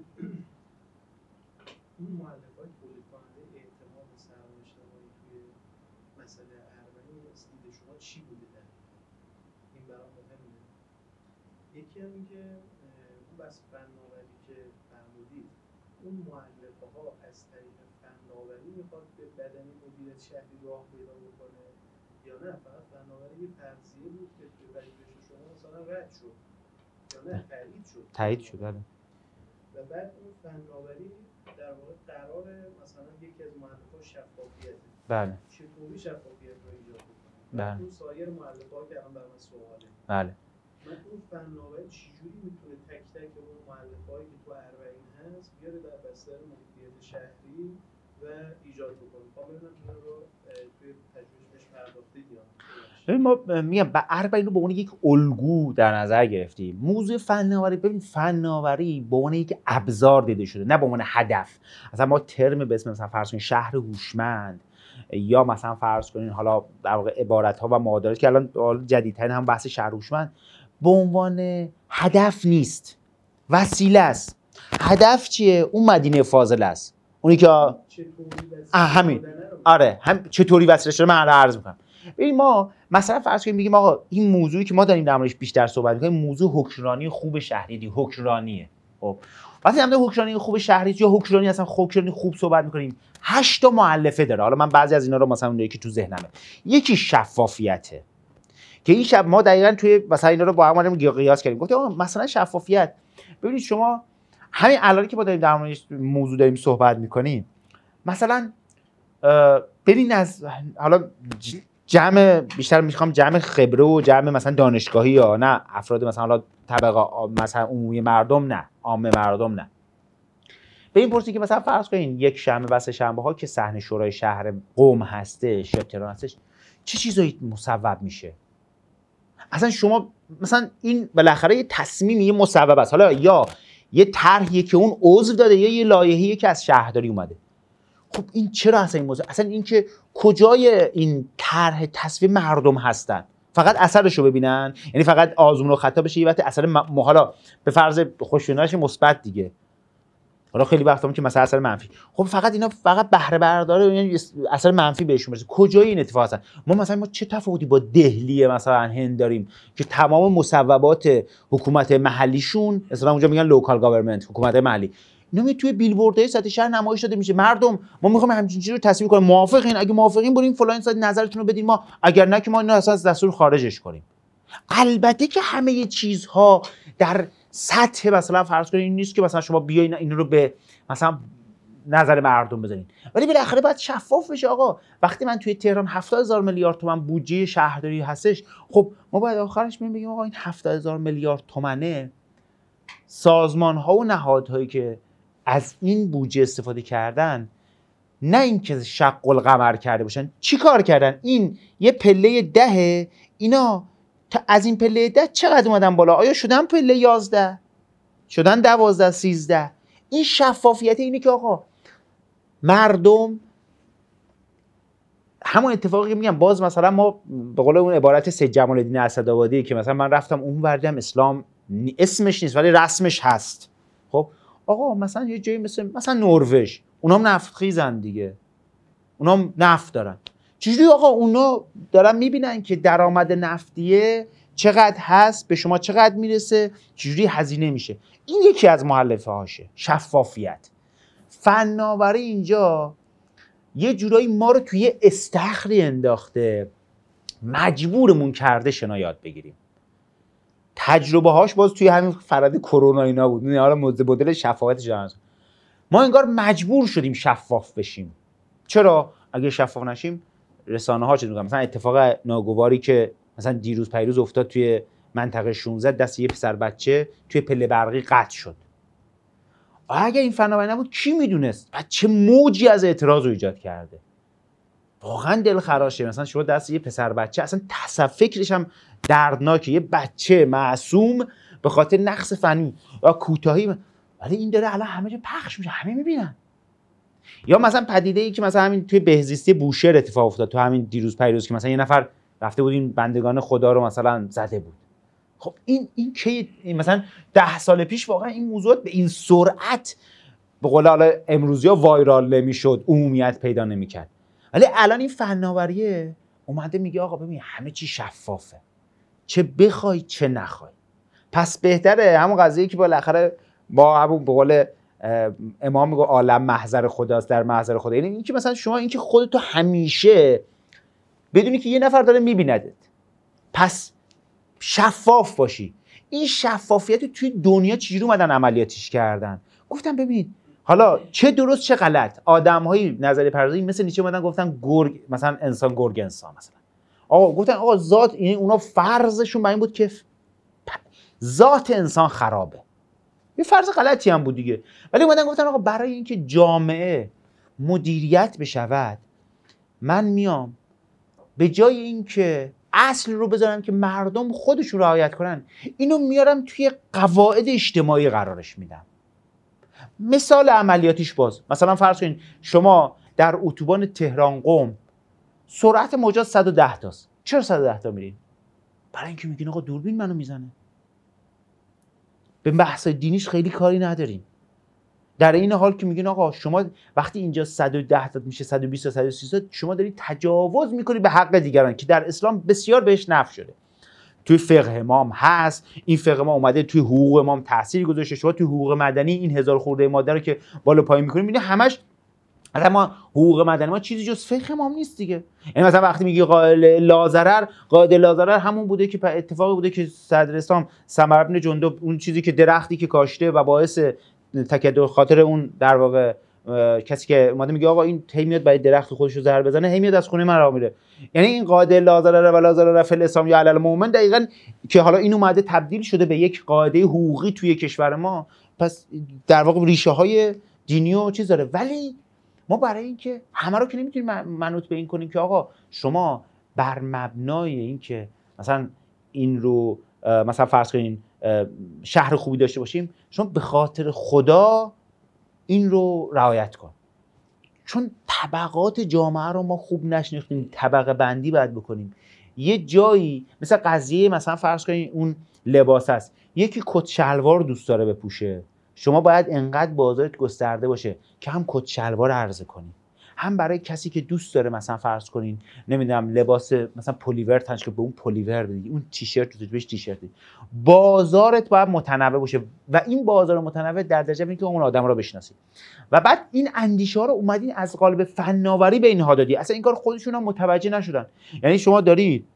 اون مؤلفه‌های تولید کننده اعتماد سرمایه اجتماعی توی مسئله اربعین دید شما چی بوده؟ در این برام مهمه. یکی هم این که اون بس فناوری که فرمودید، اون مؤلفه‌ها از طریق فناوری میخواد به بدن مدیریت شهری راه پیدا بکنه یا نه فقط فناوری یه فرضیه بود که توی پژوهش شما مثلا رد شد یا نه تایید شد؟ تایید شد. و بعد اون فناوری در واقع قرار مثلا یکی از مؤلفه‌ها شفافیت. بله. چطوری شفافیت رو ایجاد کنه؟ بله. اون سایر مؤلفه‌ها که الان برام سواله. بله. من اون فناوری چجوری میتونه تک تک اون مؤلفه‌هایی که تو اربعین هست بیاره در بستر مدیریت شهری و ایجاد بکنه؟ ما ببینم اینا رو توی پژوهش بهش پرداختید یا ببین ما میگم با اربعین رو به عنوان یک الگو در نظر گرفتیم. موضوع فناوری، ببین فناوری به عنوان یک ابزار دیده شده، نه به عنوان هدف. مثلا ما ترم به اسم مثلا فرض کنین شهر هوشمند یا مثلا فرض کنین حالا در واقع عبارت‌ها و معادلات که الان جدیدترین هم بحث شهر هوشمند به عنوان هدف نیست، وسیله است. هدف چیه؟ اون مدینه فاضله است. اونی که همین آره هم چطوری وسیله شده من عرض می‌کنم. ببین ما مثلا فرض کنیم بگیم آقا این موضوعی که ما داریم در موردش بیشتر صحبت می‌کنیم موضوع حکمرانی خوب شهری دی حکمرانیه. خب وقتی در مورد حکمرانی خوب شهری یا حکمرانی اصلا حکمرانی خوب صحبت می‌کنیم، هشت تا مؤلفه داره. حالا من بعضی از اینا رو مثلا اون که تو ذهنمه. یکی شفافیته که این شب ما دقیقاً توی مثلا اینا رو با هم اومدیم قیاس کردیم. گفتم آقا مثلا شفافیت، ببینید شما همین الان که ما داریم در مورد موضوع داریم صحبت می‌کنیم، مثلا ببین از حالا جمع بیشتر میخوام جمع خبره و جمع مثلا دانشگاهی یا نه افراد مثلا حالا طبقه مثلا عمومی مردم، نه عامه مردم، نه به این پرسی که مثلا فرض کنین یک شنبه و سه شنبه ها که صحنه شورای شهر قم هستش یا تهران هستش چه چیزایی مصوب میشه؟ اصلا شما مثلا این بالاخره یه تصمیمی یه مصوب است، حالا یا یه طرحیه که اون عضو داده یا یه لایحه‌ای که از شهرداری اومده. خب این چرا اصلا این موضوع اصلا این که کجای این طرح تصویب مردم هستن؟ فقط اثرش رو ببینن، یعنی فقط آزمون و خطا بشه، یه وقت اثر م... حالا به فرض خوشبینانش مثبت دیگه، حالا خیلی وقتا که مثلا اثر منفی، خب فقط اینا فقط بهره برداره، یعنی اثر منفی بهشون برسه. کجای این اتفاق هستن؟ ما مثلا ما چه تفاوتی با دهلی مثلا هند داریم که تمام مصوبات حکومت محلیشون مثلا اونجا میگن لوکال گاورمنت، حکومت محلی، اینا می توی بیلبوردهای سطح شهر نمایش داده میشه. مردم ما میخوایم همچین چیزی رو تصویب کنیم، موافقین؟ اگه موافقین بریم فلان سایت نظرتون رو بدین، ما اگر نه که ما اینو اصلا از دستور خارجش کنیم. البته که همه چیزها در سطح مثلا فرض کنید این نیست که مثلا شما بیاین این رو به مثلا نظر مردم بزنین، ولی بالاخره باید شفاف بشه. آقا وقتی من توی تهران هفتاد هزار میلیارد تومان بودجه شهرداری هستش، خب ما باید آخرش بگیم آقا این هفتاد هزار میلیارد تومانه سازمان ها و نهادهایی که از این بودجه استفاده کردن، نه اینکه شق القمر کرده باشن، چی کار کردن؟ این یه پله دهه، اینا از این پله ده چقدر اومدن بالا؟ آیا شدن پله یازده؟ شدن دوازده سیزده؟ این شفافیت اینه که آقا مردم همون اتفاقی که میگم، باز مثلا ما به قول اون عبارت سید جمال الدین اسدآبادی که مثلا من رفتم اون وردم اسلام اسمش نیست ولی رسمش هست، خب آقا مثلا یه جایی مثل مثلا نروژ، اونا هم نفت خیزن دیگه، اونا هم نفت دارن. چجوری آقا اونا دارن میبینن که درآمد نفتیه چقدر هست، به شما چقدر میرسه، چجوری هزینه میشه؟ این یکی از مؤلفه هاشه، شفافیت. فناوری اینجا یه جورایی ما رو توی استخری انداخته، مجبورمون کرده شنا یاد بگیریم. تجربه هاش باز توی همین فرد کرونا اینا بود. نه حالا مدل شفافیت جهان، ما انگار مجبور شدیم شفاف بشیم. چرا؟ اگه شفاف نشیم رسانه ها چه میگن؟ مثلا اتفاق ناگواری که مثلا دیروز پیروز افتاد توی منطقه شانزده، دست یه پسر بچه توی پله برقی قطع شد. اگه این فناوری نبود کی میدونست؟ بعد چه موجی از اعتراض رو ایجاد کرده. واقعا دلخراشه. مثلا شما دست یه پسر بچه، اصلا تصف فکرش هم دردناکه، یه بچه معصوم به خاطر نقص فنی یا کوتاهی، ولی این داره الان همه جا پخش میشه، همه میبینن. یا مثلا پدیده ای که مثلا همین توی بهزیستی بوشهر اتفاق افتاد، تو همین دیروز پیروز که مثلا یه نفر رفته بود این بندگان خدا رو مثلا زده بود. خب این این که مثلا ده سال پیش واقعا این موضوع به این سرعت به قول حالا امروزیا وایرال نمیشد، عمومیت پیدا نمیکرد. ولی الان این فناوریه اومده میگه آقا ببین همه چی شفافه، چه بخوای چه نخوای. پس بهتره همون قضیه که بالاخره با همون به قول امام میگه عالم محضر خداست، در محضر خدا، یعنی اینکه مثلا شما اینکه خودتو همیشه بدونی که یه نفر داره میبیندت، پس شفاف باشی. این شفافیت توی دنیا چجوری اومدن عملیاتیش کردن؟ گفتن ببینید حالا چه درست چه غلط، آدم‌های نظریه پردازی مثل نیچه اومدن گفتن گرگ مثلا انسان گرگ انسان مثلا. آقا گفتن آقا ذات، یعنی اونا فرضشون بر این بود که ذات انسان خرابه. یه فرض غلطی هم بود دیگه. ولی اومدن گفتن آقا برای اینکه جامعه مدیریت بشود، من میام به جای اینکه اصل رو بذارم که مردم خودشون رعایت کنن، اینو میارم توی قواعد اجتماعی قرارش میدم. مثال عملیاتیش باز مثلا فرض کنین شما در اتوبان تهران قم سرعت مجاز صد و ده تاست. چرا صد و ده تا میرین؟ برای اینکه میگین آقا دوربین منو میزنه. به بحث دینیش خیلی کاری نداریم. در این حال که میگین آقا شما وقتی اینجا صد و ده تا میشه صد و بیست تا صد و سی تا، شما دارید تجاوز میکنید به حق دیگران که در اسلام بسیار بهش نفی شده. توی فقه امام هست، این فقه ما اومده توی حقوق امام تاثیر گذاشته. شما توی حقوق مدنی این هزار خورده ماده رو که بالا پایین میکنید میبینید همش مثلا ما حقوق مدنی ما چیزی جز فقه امام نیست دیگه. یعنی مثلا وقتی میگی قائل لا ضرر، قائل لا ضرر همون بوده که اتفاقی بوده که صدر اسلام سمر بن جندب اون چیزی که درختی که کاشته و باعث تکدر خاطر اون در واقع کسی که اومده میگه آقا این هی میاد برای درخت خودش رو ضرر بزنه، هی میاد از خونه من راه میره. یعنی این قاعده لا ضرر و لا ضرر فی الاسلام یا علی المؤمن دقیقاً که حالا این اومده تبدیل شده به یک قاعده حقوقی توی کشور ما، پس در واقع ریشه های دینی و چیز داره. ولی ما برای اینکه همه رو که نمیتونیم منوط به این کنیم که آقا شما بر مبنای اینکه مثلا این رو مثلا فرض کنین شهر خوبی داشته باشیم، شما به خاطر خدا این رو رعایت کن. چون طبقات جامعه رو ما خوب نشناختیم، طبقه بندی باید بکنیم. یه جایی مثلا قضیه مثلا فرض کنین اون لباس هست، یکی کت شلوار دوست داره بپوشه، شما باید انقدر بازارت گسترده باشه که هم کت شلوار عرضه کنی، هم برای کسی که دوست داره مثلا فرض کنین نمیدونم لباس مثلا پلیور تنش که به اون پلیور بدی، اون تیشرت رو بهش تیشرت بدی. بازارت باید متنوع باشه و این بازار متنوع در درجه اینکه اون آدم رو بشناسی. و بعد این اندیشه ها رو اومدین از قالب فناوری به اینها دادی. اصلا این کار خودشون هم متوجه نشدن. یعنی شما دارید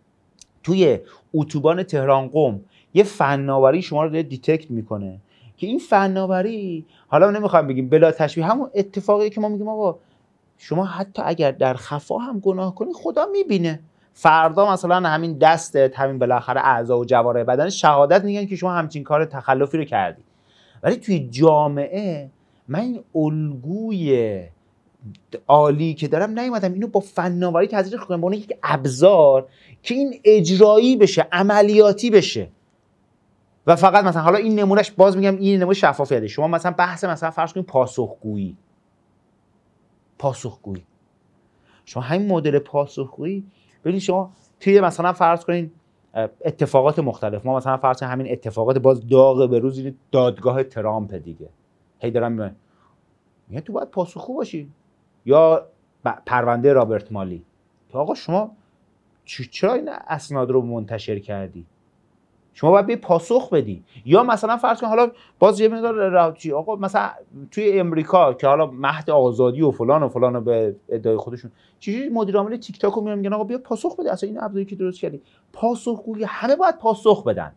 توی اتوبان تهران قم یه فناوری شما رو دیتکت میکنه که این فناوری حالا نمیخوام بگیم بلا تشبیه، همون اتفاقی که ما میگیم آقا شما حتی اگر در خفا هم گناه کنی خدا میبینه. فردا مثلا همین دستت، همین بالاخره اعضا و جوارح بدن شهادت میگن که شما همچین کار تخلفی رو کردی. ولی توی جامعه من این الگوی عالی که دارم نیومدم اینو با فناوری تزریق کنم، با یک ابزار که این اجرایی بشه، عملیاتی بشه. و فقط مثلا حالا این نمونهش باز میگم این نمونه شفافیته. شما مثلا بحث مثلا فرض کنید پاسخگویی پاسخگویی شما همین مدل پاسخگویی ببینید شما توی مثلا فرض کنین اتفاقات مختلف، ما مثلا فرض کنین همین اتفاقات باز داغ به روز دادگاه ترامپ دیگه، هی دارن میگن میگن تو باید پاسخگو باشی. یا پرونده رابرت مالی که آقا شما چرا این اسناد رو منتشر کردی؟ شما باید به پاسخ بدی. یا مثلا فرض کن حالا باز یه مقدار راحتی آقا مثلا توی امریکا که حالا مهد آزادی و فلان و فلان به ادعای خودشون چجوری مدیر عامل تیک تاک رو میان میگن آقا بیا پاسخ بده، اصلا این ابزاری که درست کردی پاسخگویی، همه باید پاسخ بدن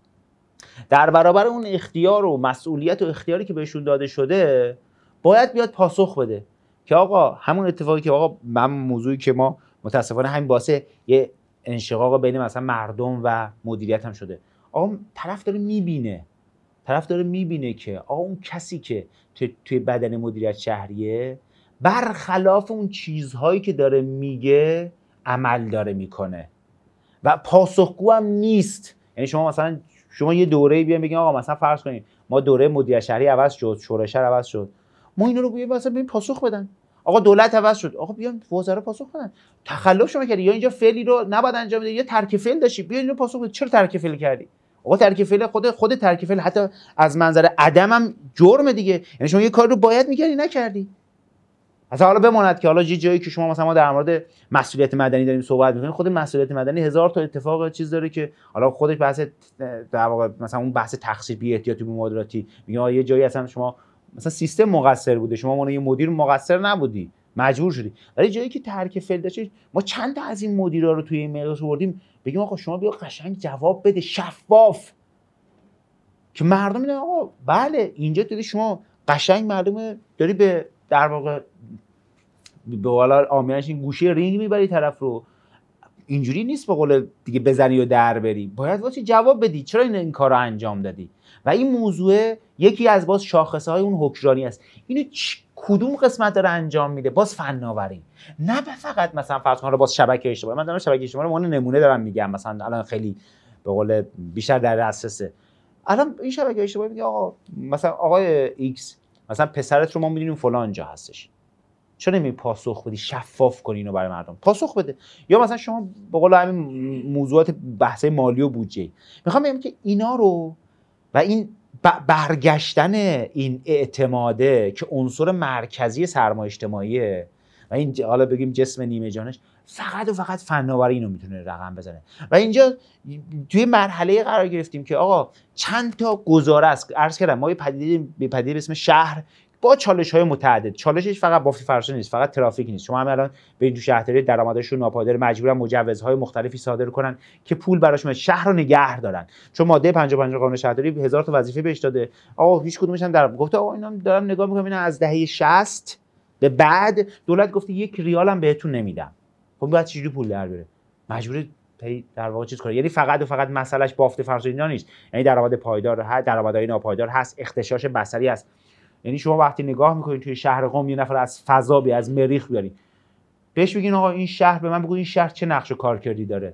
در برابر اون اختیار و مسئولیت و اختیاری که بهشون داده شده. باید بیاد پاسخ بده که آقا همون اتفاقی که آقا من موضوعی که ما متاسفانه همین واسه یه انشقاق بین مثلا مردم و مدیریت هم شده. آقا طرف داره میبینه طرف داره میبینه که آقا اون کسی که توی توی بدن مدیریت شهریه برخلاف اون چیزهایی که داره میگه عمل داره میکنه و پاسخگو هم نیست. یعنی شما مثلا شما یه دوره بیاین بگین آقا مثلا فرض کنید ما دوره مدیریت شهری عوض شد، شورای شهر عوض شد، ما اینا رو بیاین مثلا ببین پاسخ بدن. آقا دولت عوض شد، آقا بیان وزرا پاسخ بدن. تخلف شما کردی یا اینجا فعلی رو نباید انجام بدی یا ترک فعل داشتی، بیا اینو پاسخ بده. چرا ترک فعل کردی؟ آقا ترک فعل خود خود ترک فعل حتی از منظر عدم هم جرم دیگه. یعنی شما یه کار رو باید می‌کردی نکردی. مثلا حالا بماند که حالا یه جایی که شما مثلا ما در مورد مسئولیت مدنی داریم صحبت می‌کنیم، خود مسئولیت مدنی هزار تا اتفاق چیز داره که حالا خودش بحث در واقع مثلا اون بحث تقصیر بی احتیاطی بی مدیراتی میگه یه جایی اصلا شما مثلا سیستم مقصر بوده، شما اون یه مدیر مقصر نبودی مجبور شدی. ولی جایی که ترک فعل داشت، ما چند تا از این مدیرا رو توی این مقیاس آوردیم بگیم آقا شما بیا قشنگ جواب بده شفاف که مردم میگن آقا بله اینجا دیدی شما قشنگ معلومه داری به در واقع به والا عامیانش این گوشه رینگ میبری طرف رو، اینجوری نیست به قول دیگه بزنی و در بری، باید واسه جواب بدی چرا این این کارو انجام دادی. و این موضوع یکی از باز شاخصه های اون حکمرانی است. اینو کدوم قسمت داره انجام میده؟ باز فناوری، نه فقط مثلا فرض کن باز شبکه اجتماعی. من دارم شبکه اجتماعی رو نمونه دارم میگم، مثلا الان خیلی به قول بیشتر در دسترسه. الان این شبکه اجتماعی میگه آقا مثلا آقای ایکس مثلا پسرت رو ما میدونیم فلان جا هستش، چرا نمی پاسخ بدی شفاف کنی اینو برای مردم پاسخ بده. یا مثلا شما به قول همین موضوعات بحث مالی و بودجه، میخوام بگم که اینا رو و این برگشتن این اعتماده که عنصر مرکزی سرمایه اجتماعیه و این حالا بگیم جسم نیمه جانش، فقط و فقط فناوری اینو میتونه رقم بزنه. و اینجا توی مرحله قرار گرفتیم که آقا چند تا گزاره است. عرض کردم ما یه پدیده به پدیده به اسم شهر با چالش‌های متعدد. چالشش فقط بافت فرسون نیست، فقط ترافیک نیست. شما همین الان به این شهرداری درآمدشون ناپایدار مجبورن مجوزهای مختلفی صادر کنن که پول براشون شهر رو نگه دارن، چون ماده پنجاه و پنج قانون شهرداری هزار تا وظیفه بهش داده. آقا هیچ کدومش هم در گفته آقا اینا دارم نگاه می‌کنم اینا از دهه شصت به بعد دولت گفته یک ریال هم بهتون نمیدم. خب بعد چجوری پول در بیاره؟ مجبور در واقع چیز کنه. یعنی فقط و فقط مسئلهش بافت فرسون اینا نیست، یعنی درآمد پایدار هست، درآمدهای ناپایدار هست، اختشاش بصری هست. یعنی شما وقتی نگاه میکنید توی شهر قم یه نفر از فضا بی از مریخ بیارین بهش بگین آقا این شهر، به من بگو این شهر چه نقش و کارکردی داره،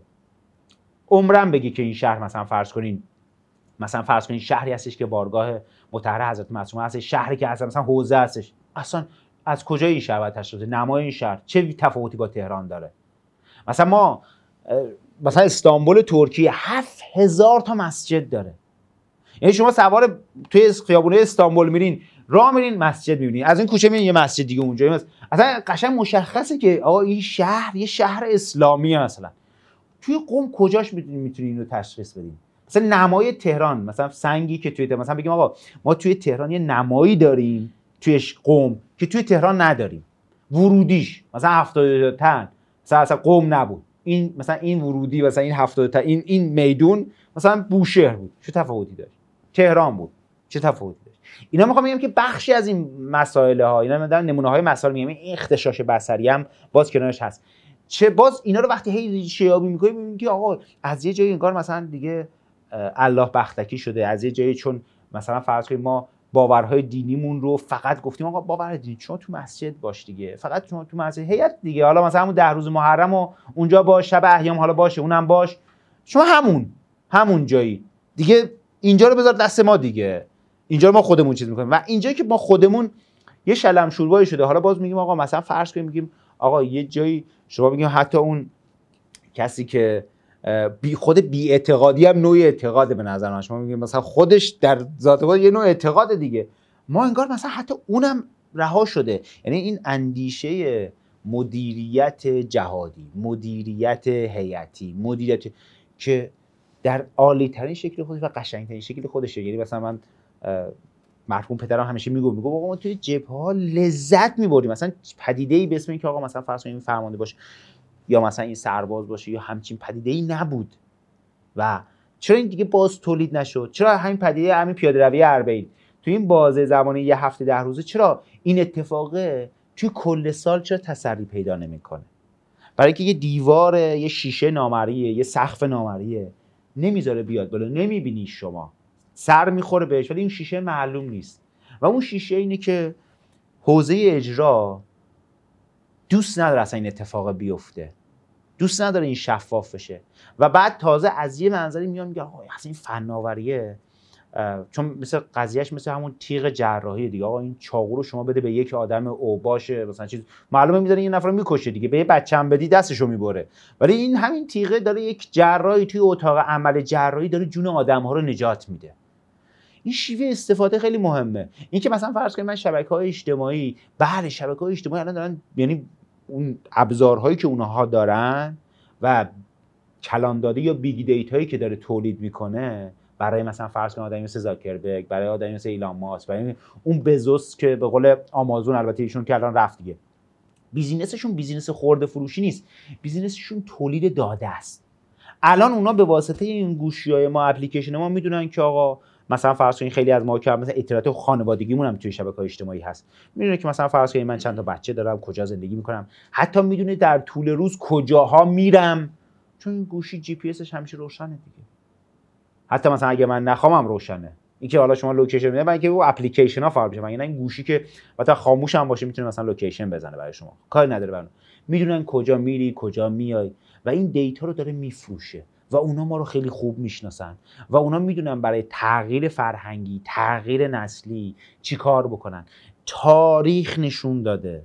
عمرم بگی که این شهر مثلا فرض کنین مثلا فرض کنین شهری هستش که بارگاه مطهره حضرت معصومه هست، شهری که اصلا مثلا حوزه هستش، اصلا از کجای این شهر تشکیل شده، نمای این شهر چه تفاوتی با تهران داره. مثلا ما مثلا استانبول ترکیه هفت هزار تا مسجد داره. یعنی شما سوار توی خیابونه استانبول میرین، راه میرین مسجد میبینین، از این کوچه میرین یه مسجد دیگه اونجا هست. اصلا قشنگ مشخصه که آقا این شهر یه شهر اسلامیه. مثلا توی قم کجاش میتونین اینو تشخیص بدین؟ مثلا نمای تهران، مثلا سنگی که توی مثلا بگیم آقا ما توی تهران یه نمایی داریم توی قم که توی تهران نداریم، ورودیش مثلا هفتاد تن مثلا اصلا قم نبود، این مثلا این ورودی مثلا این هفتاد تن این این میدون مثلا بوشهر بود، چه تفاوتی داشت؟ تهران بود، چه تفاوتی داشت؟ اینا میخوام بگم که بخشی از این مسائل ها، اینا من نمونه های مسائل میگم، این اختشاش بصری هم باز کنارش هست. چه باز اینا رو وقتی هی شیابی میکنی میبینی که آقا از یه جایی انگار مثلا دیگه الله بختکی شده، از یه جایی چون مثلا فرض کنیم ما باورهای دینیمون رو فقط گفتیم آقا باور دینی شما تو مسجد باش دیگه، فقط شما تو مسجد هیئت دیگه، حالا مثلا همون ده روز محرم و اونجا باش، شب احیام حالا باشه اونم باش، شما همون همون جایی دیگه، اینجا رو بذار دست ما دیگه، اینجا رو ما خودمون چیز میکنیم. و اینجا که ما خودمون یه شلم شوربایی شده، حالا باز میگیم آقا مثلا فرض کنیم میگیم آقا یه جایی شما میگیم حتی اون کسی که بی خود بی اعتقادی هم نوع اعتقاده به نظر من، شما میگیم مثلا خودش در ذات خود یه نوع اعتقاد دیگه، ما انگار مثلا حتی اونم رها شده. یعنی این اندیشه مدیریت جهادی، مدیریت هیئتی، مدیریت که در عالی ترین شکل خودش و قشنگ ترین شکل خودشه. یعنی مثلا من مرحوم پدرم همیشه میگه میگه آقا ما توی جبهه ها لذت میبردیم. مثلا پدیده‌ای به اسم این که آقا مثلا فرض کنید این فرمانده باشه یا مثلا این سرباز باشه یا همچین پدیده‌ای نبود. و چرا این دیگه باز تولید نشد؟ چرا همین پدیده همین پیاده روی اربعین تو این بازه زمانی یه هفته ده روزه چرا این اتفاقه توی کل سال چرا تسری پیدا نمیکنه؟ برای اینکه یه دیوار، یه شیشه نامریه، یه سقف نامریه، نمیذاره بیاد بالا، نمیبینی شما، سر میخوره بهش ولی این شیشه معلوم نیست. و اون شیشه اینه که حوزه اجرا دوست نداره اصلا این اتفاق بیفته، دوست نداره این شفاف بشه. و بعد تازه از یه منظری میام میگه آقا اصلا این فناوریه، چون مثل قضیهش مثل همون تیغ جراحی دیگه، آقا این چاقو رو شما بده به یک آدم اوباشه مثلا چیز معلومه میذاره یه نفر رو میکشه دیگه، به یه بچه‌م بدی دستشو میبره. ولی این همین تیغه داره یک جراحی توی اتاق عمل جراحی داره جون آدم‌ها رو نجات میده. این شیوه استفاده خیلی مهمه. این که مثلا فرض کنید من شبکه‌های اجتماعی، بله شبکه‌های اجتماعی الان دارن، یعنی اون ابزارهایی که اونها دارن و کلان داده یا بیگ دیتایی که داره تولید میکنه برای مثلا فرض کنید آدمی مثل زاکربرگ، برای آدمی مثل ایلان ماسک، برای اون بزوس که به قول آمازون، البته ایشون که الان رفت دیگه، بیزینسشون بیزینس خرده فروشی نیست، بیزینسشون تولید داده است. الان اونا به واسطه این گوشی‌های ما، اپلیکیشن ما میدونن که آقا مثلا فرض کنید خیلی از ما که مثلا اطلاعات خانوادگیمون هم توی شبکه‌های اجتماعی هست، میدونه که مثلا فرض کنید من چند تا بچه دارم، کجا زندگی میکنم، حتی میدونه در طول روز کجاها میرم، چون این گوشی جی پی اسش همیشه روشنه دیگه. حتی مثلا اگه من نخوامم روشنه. اینکه حالا شما لوکیشن میده، من که اون اپلیکیشن ها فرق میشه، من این گوشی که مثلا خاموش هم باشه میتونه مثلا لوکیشن بزنه برای شما، کاری نداره برام، میدونن کجا میری کجا میای و این دیتا رو داره میفروشه و اونا ما رو خیلی خوب میشناسن و اونا میدونن برای تغییر فرهنگی، تغییر نسلی چی کار بکنن. تاریخ نشون داده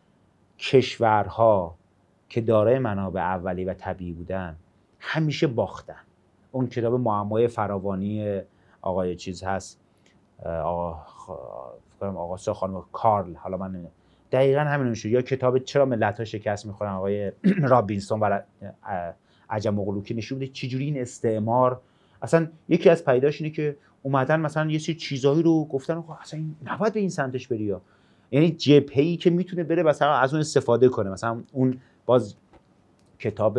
کشورها که دارای منابع اولیه و طبیعی بودن همیشه باختن. اون کتاب معمای فراوانی آقای چیز هست، آقا فکرم آقا سه خانم کارل، حالا من نمیدونم دقیقاً همین میشه، یا کتاب چرا ملت‌ها شکست میخورن آقای رابینسون و عجم مغلوکی نشون میده چجوری این استعمار اصلا یکی از پیداش اینه که اومدن مثلا یه سری چیزایی رو گفتن آقا اصلا این نباید به این سمتش بری، یا یعنی جبهه‌ای که میتونه بره مثلا از اون استفاده کنه. مثلا اون باز کتاب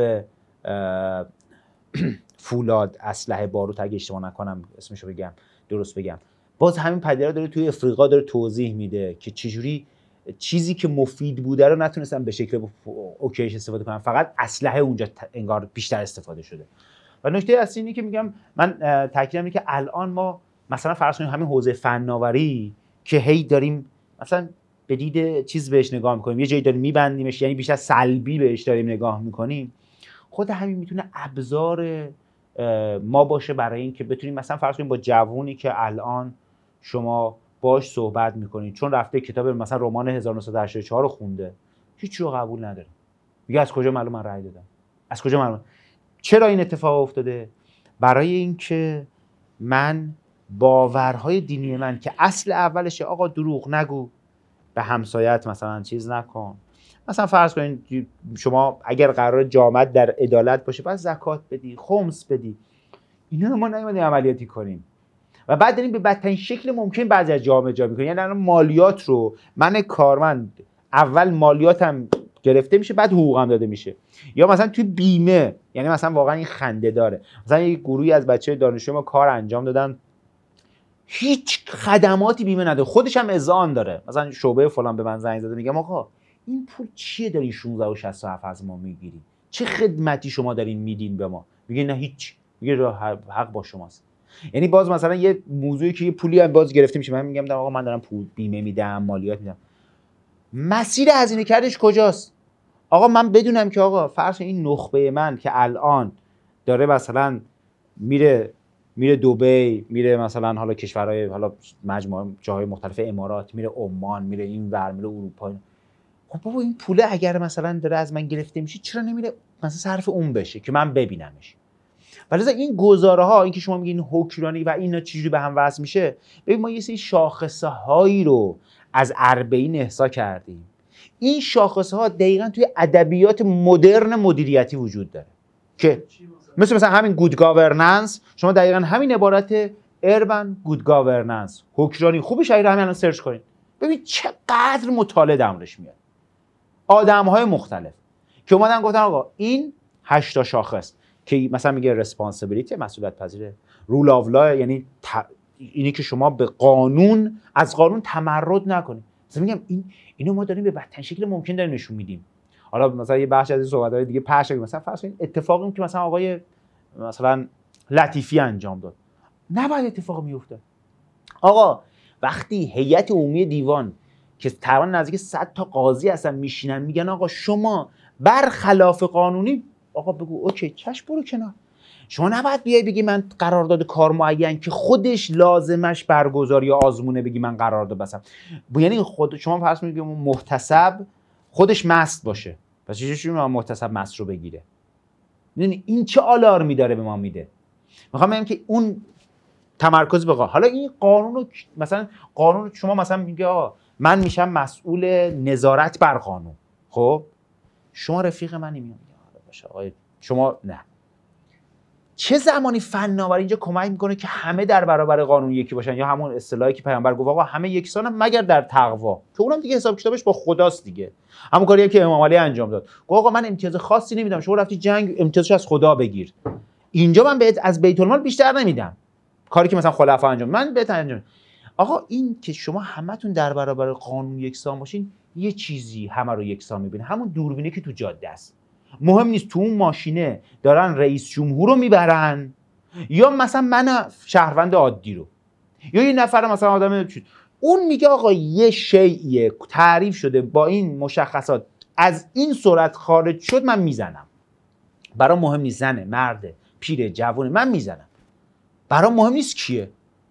فولاد اسلحه باروت اگه اشتباه نکنم اسمشو بگم درست بگم، باز همین پدیده رو داره توی افریقا داره توضیح میده که چجوری چیزی که مفید بوده رو نتونستن به شکل اوکیش استفاده کنن، فقط اسلحه اونجا انگار بیشتر استفاده شده. و نکته اصلی اینه که میگم من تاکیدم اینه که الان ما مثلا فرض کنیم همین حوزه فناوری که هی داریم مثلا به دید چیز بهش نگاه میکنیم، یه جایی داریم میبندیمش، یعنی بیشتر سلبی بهش داریم نگاه میکنیم، خود همین میتونه ابزار ما باشه برای این که بتونیم مثلا فرض کنیم با جوونی که الان شما باش صحبت میکنید چون رفته کتاب مثلا رمان هزار و نهصد و هشتاد و چهار رو خونده، هیچ رو قبول نداره، میگه از کجا معلوم من رأی دادم، از کجا معلوم. چرا این اتفاق افتاده؟ برای اینکه من باورهای دینی من که اصل اولشه آقا دروغ نگو، به همسایت مثلا چیز نکن، مثلا فرض کنید شما اگر قرار جامعه در عدالت باشه باید زکات بدی، خمس بدی، اینا رو ما نمی‌دونیم عملیاتی کنیم و بعد داریم به بدترین شکل ممکن بعضی از جامعه جا می‌کنیم. یعنی الان مالیات رو من کارمند اول مالیاتم گرفته میشه بعد حقوقم داده میشه، یا مثلا توی بیمه، یعنی مثلا واقعا این خنده داره، مثلا یک گروهی از بچه‌های دانشجو ما کار انجام دادن هیچ خدماتی بیمه نداره، خودش هم اذعان داره، مثلا شعبه فلان به من زنگ زده میگم آقا این پول چیه دارین شانزده و شصت و هفت از ما میگیرین، چه خدمتی شما دارین میدین به ما؟ میگه نه هیچ، میگه حق با شماست. یعنی باز مثلا یه موضوعی که یه پولی هم باز گرفته میشه، من میگم آقا من دارم پول بیمه میدم، مالیات میدم، مسیر هزینه کردش کجاست؟ آقا من بدونم که آقا فرض این نخبه من که الان داره مثلا میره میره دبی، میره مثلا حالا کشورهای حالا مجموعه جاهای مختلف امارات، میره عمان، میره این ور، میره اروپا، خب بابا این پوله اگر مثلا داره از من گرفته میشه چرا نمیره مثلا صرف اون بشه که من ببینمش؟ ولی این گزاره ها، این که شما میگین حکمرانی و اینا چجوری به هم وصل میشه، ببین ما یه سری شاخصه هایی رو از اربعین احصا کردیم. این شاخصه ها دقیقاً توی ادبیات مدرن مدیریتی وجود داره که مثل مثلا همین گود گاورننس، شما دقیقاً همین عبارت اربن گود گاورننس، حکمرانی خوب شهری، همین الان سرچ کنید ببین چقدر مطالعه درش میاد. آدم‌های مختلف که اومدن گفتن آقا این هشت تا شاخص که مثلا میگه ریسپانسیبیلیتی، مسئولیت پذیره، رول آف لا، یعنی ت... اینی که شما به قانون از قانون تمرد نکنید. مثلا میگم این اینو ما داریم به بدترین شکل ممکن داریم نشون میدیم. حالا مثلا یه بخش از این صحبت‌های دیگه پخش کنیم، مثلا فرض کنید اتفاقی که مثلا آقای مثلا لطیفی انجام داد، نباید اتفاق میافتاد. آقا وقتی هیئت عمومی دیوان که تقریبا نزدیک صد تا قاضی هستن میشینن میگن آقا شما برخلاف قانونی، آقا بگو اوکی چشم برو کنار. شما نباید بیای بگی من قرارداد کار معین که خودش لازمش برگزاری آزمونه بگی من قرارداد بستم. یعنی خود شما فرض کنید محتسب خودش مست باشه، پس چجوری ما محتسب مست رو بگیره؟ یعنی این چه آلارمی داره به ما میده؟ میخوام بگم که اون تمرکز به قانون. حالا این قانون رو مثلا قانون شما مثلا میگه آقا من میشم مسئول نظارت بر قانون، خب شما رفیق منی میگم باشه آقا شما نه. چه زمانی فناوری اینجا کمک میکنه که همه در برابر قانون یکی باشن، یا همون اصطلاحی که پیامبر گفت آقا همه یکسانن مگر در تقوا، که اونم دیگه حساب کتابش با خداست دیگه. همون کاری که امام علی انجام داد، گفت آقا من امتیاز خاصی نمیدم، شما رفتی جنگ امتیازش از خدا بگیر، اینجا من بهت از بیت المال بیشتر نمیدم. کاری که مثلا خلفا انجام من بهت انجام. آقا این که شما همتون در برابر قانون یکسان باشین یه چیزی همه رو یکسان میبینه، همون دوربینه که تو جاده است. مهم نیست تو اون ماشینه دارن رئیس جمهور رو میبرن یا مثلا من شهروند عادی رو، یا یه نفر مثلا آدم چیز، اون میگه آقا یه شیء تعریف شده با این مشخصات از این صورت خارج شد من میزنم. برام مهم نیست زنه مرده پیره جوونه، من میزنم. برام مهم نیست کیه.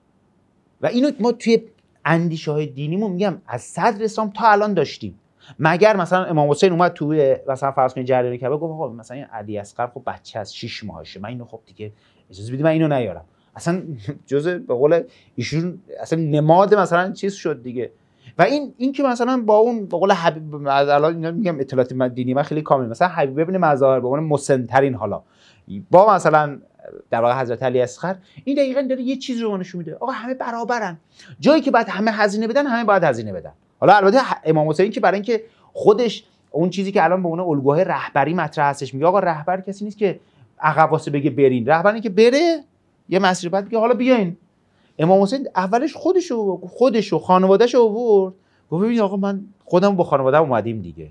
و اینو ما توی اندیشه های دینیمون میگم از صدر اسلام تا الان داشتیم. مگر مثلا امام حسین اومد توی مثلا فرض کنید جریان کعبه گفت آقا مثلا این علی اصغر خب بچه از شش ماهشه، من اینو خب دیگه اجازه بدید من اینو نیارم. اصلا جزء به قول ایشون اصلا نماد مثلا چیز شد دیگه. و این این که مثلا با اون به قول حبیب، از الان اینا میگم اطلاعات دینی من خیلی کامل، مثلا حبیب ابن مظاهر به عنوان مسن‌ترین حالا با مثلا در واقع حضرت علی اصغر، این دقیقاً داره یه چیز رو نشون میده آقا همه برابرن، جایی که بعد همه هزینه بدن همه باید هزینه بدن. حالا البته امام حسین که برای اینکه خودش اون چیزی که الان به عنوان الگوهای رهبری مطرح هستش میگه آقا رهبر کسی نیست که عقب واسه بگه برین، رهبری که بره یه مسیر بعد بگه حالا بیاین. امام حسین اولش خودشو خودشو خانواده‌شو آورد گفت ببین آقا من خودم با خانواده‌ام اومدیم دیگه.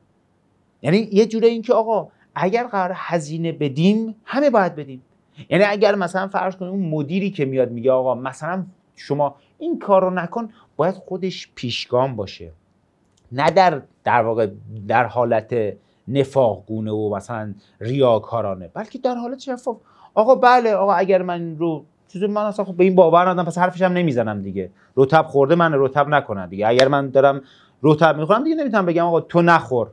یعنی یه جوری این که آقا اگر قرار هزینه بدیم همه باید بدیم. یعنی اگر مثلا فرض کنیم اون مدیری که میاد میگه آقا مثلا شما این کار رو نکن، باید خودش پیشگام باشه، نه در در واقع در حالت نفاقگونه و مثلا ریاکارانه، بلکه در حالت شفاف. آقا بله آقا اگر من رو چیزی من اصلا خب به این باور ندارم پس حرفش هم نمیزنم دیگه، رطب خورده من رطب نکنم دیگه. اگر من دارم رطب میخورم دیگه نمیتونم بگم آقا تو نخور.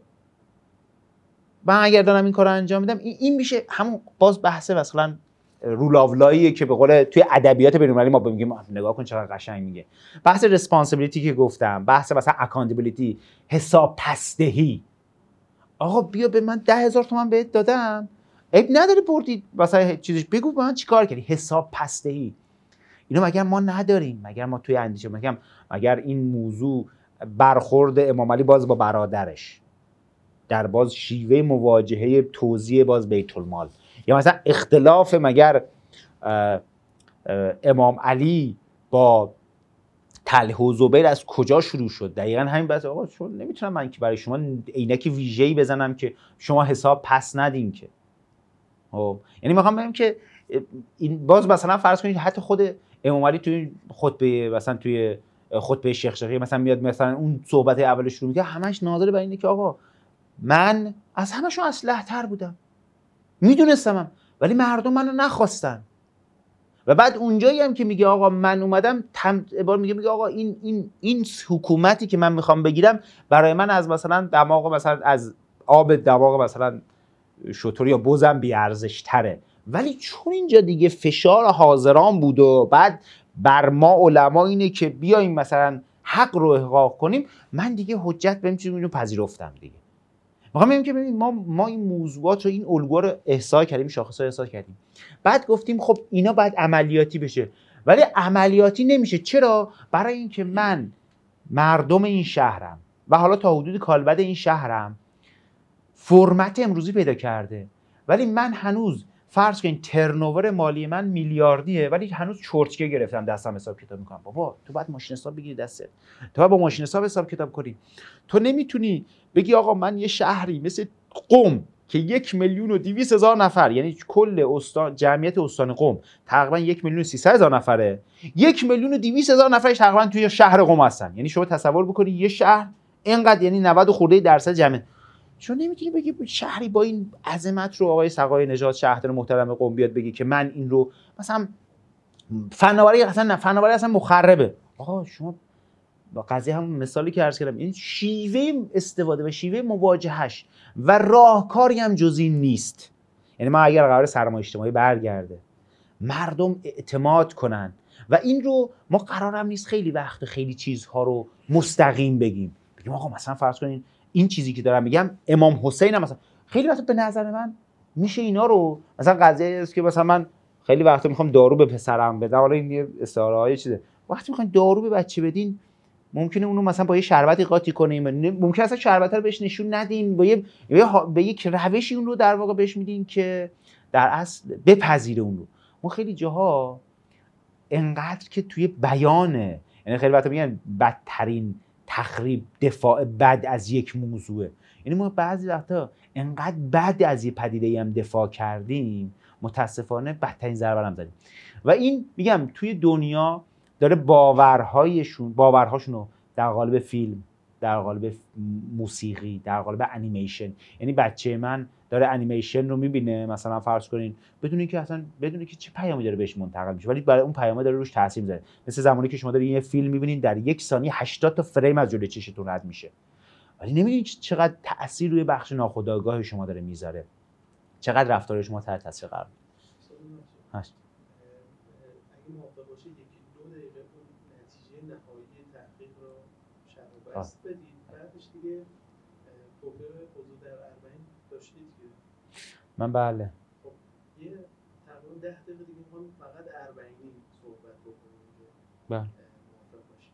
من اگر دارم این کارو انجام میدم این میشه همون باز بحث مثلا رول آف لاییه که به قول توی ادبیات بین‌المللی ما میگیم نگاه کن چقدر قشنگ میگه. بحث ریسپانسیبیلیتی که گفتم، بحث مثلا اکانتابیلیتی، حساب پسدهی. آقا بیا به من ده هزار تومان بهت دادم، عیب نداره بردی مثلا چیزش بگو به من چیکار کردی. حساب پسدهی اینو مگر ما نداریم؟ مگر ما توی اندیشه میگم مگر این موضوع برخورد امام علی باز با برادرش در باز شیوه مواجهه توزیع باز بیت المال، یا مثلا اختلاف مگر اه اه امام علی با طلحه و زبیر از کجا شروع شد؟ دقیقاً همین بحث آقا چون نمیتونم من که برای شما عینک ویژه‌ای بزنم که شما حساب پس ندین که. خب یعنی میخوام بگم که این باز مثلا فرض کنید حتی خود امام علی توی خطبه مثلا توی خطبه شیخ شقیقی مثلا میاد مثلا اون صحبت اولش رو میگه همش ناظر بر اینه که آقا من از همشون اصلح تر بودم، میدونستمم ولی مردم منو نخواستن. و بعد اونجایی هم که میگه آقا من اومدم تم... بار میگه میگه آقا این این این حکومتی که من میخوام بگیرم برای من از مثلا دماغ مثلا از آب دماغ مثلا شتر یا بزم بی ارزش تره ولی چون اینجا دیگه فشار حاضران بود و بعد بر ما علما اینه که بیایم مثلا حق رو احقاق کنیم، من دیگه حجت بهم چیزی رو پذیرفتم دیگه. میخوام بگم که ببین ما ما این موضوعات رو، این الگوها رو احصا کردیم، شاخص‌ها احصا کردیم، بعد گفتیم خب اینا باید عملیاتی بشه، ولی عملیاتی نمیشه. چرا؟ برای اینکه من مردم این شهرم و حالا تا حدود کالبد این شهرم فرمت امروزی پیدا کرده، ولی من هنوز فرض کن ترنوور مالی من میلیاردیه، ولی هنوز چرتکه گرفتم دستم حساب کتاب میکنم. بابا تو باید ماشین حساب بگیری دستت، تو باید با ماشین حساب حساب کتاب کنی. تو نمیتونی بگی آقا من یه شهری مثل قم که یک میلیون و دویست هزار نفر، یعنی کل استان جمعیت استان قم تقریبا یک میلیون و سیصد هزار نفره، یک میلیون و دویست هزار نفرش تقریبا توی شهر قم هستن. یعنی شما تصور بکنی یه شهر اینقدر، یعنی نود خورده درصد جمعیت. چون نمیتونی بگی شهری با این عظمت رو آقای سقای نژاد شهردار محترم قم بیاد بگی که من این رو مثلا فناوری اصلا نه فناوری اصلا مخربه. آقا شما با قضیه همون مثالی که عرض کردم، این شیوه استفاده و شیوه مواجهش و راهکاری هم جز این نیست. یعنی ما اگر قرار سرمایه اجتماعی برگرده، مردم اعتماد کنن و این رو ما قرارم نیست خیلی وقت خیلی چیزها رو مستقیم بگیم، بگیم آقا مثلا فرض کنین این چیزی که دارم میگم امام حسین هم مثلا خیلی وقت به نظر من میشه اینا رو مثلا قضیه است که مثلا من خیلی وقتا میخوام دارو به پسرم بدم، حالا این استعاره‌های چیزه، وقتی میخواین دارو به بچه بدین ممکنه اونو مثلا با یه شربتی قاطی کنیم، ممکنه اصلا شربت رو بهش نشون ندین، با یه به یک روشی اون رو در واقع بهش میدین که در اصل بپذیره اون رو. ما خیلی جاها انقدر که توی بیانه، یعنی خیلی وقتا میگن بدترین تخریب دفاع بد از یک موضوعه، یعنی ما بعضی وقتا انقدر بد از یه پدیده‌ای هم دفاع کردیم متاسفانه بدترین ضربه هم زدیم. و این میگم توی دنیا داره باورهایشون باورهاشون رو در قالب فیلم، در قالب موسیقی، در قالب انیمیشن، یعنی بچه من داره انیمیشن رو میبینه مثلا فرض کنین بدون اینکه اصلا بدون اینکه چه پیامی داره بهش منتقل میشه، ولی برای اون پیام داره روش تاثیر میذاره. مثل زمانی که شما دارین یه فیلم میبینین در یک ثانیه هشتاد تا فریم از جلوی چشتون رد میشه، ولی نمیدونید چقدر تاثیر روی بخش ناخودآگاه شما داره میذاره، چقدر رفتار شما تحت تاثیر قرار میگیره. هست اگه موافق باشید یکی دو دقیقه اون نتیجه نهایی تحقیق رو شرح و بسط بدید، بعدش دیگه توفیق حضور در اربعین داشتید که من بله خب یه تقریبا ده دقیقه دیگه میخوام فقط اربعینی صحبت بکنیم که بله موافق باشید.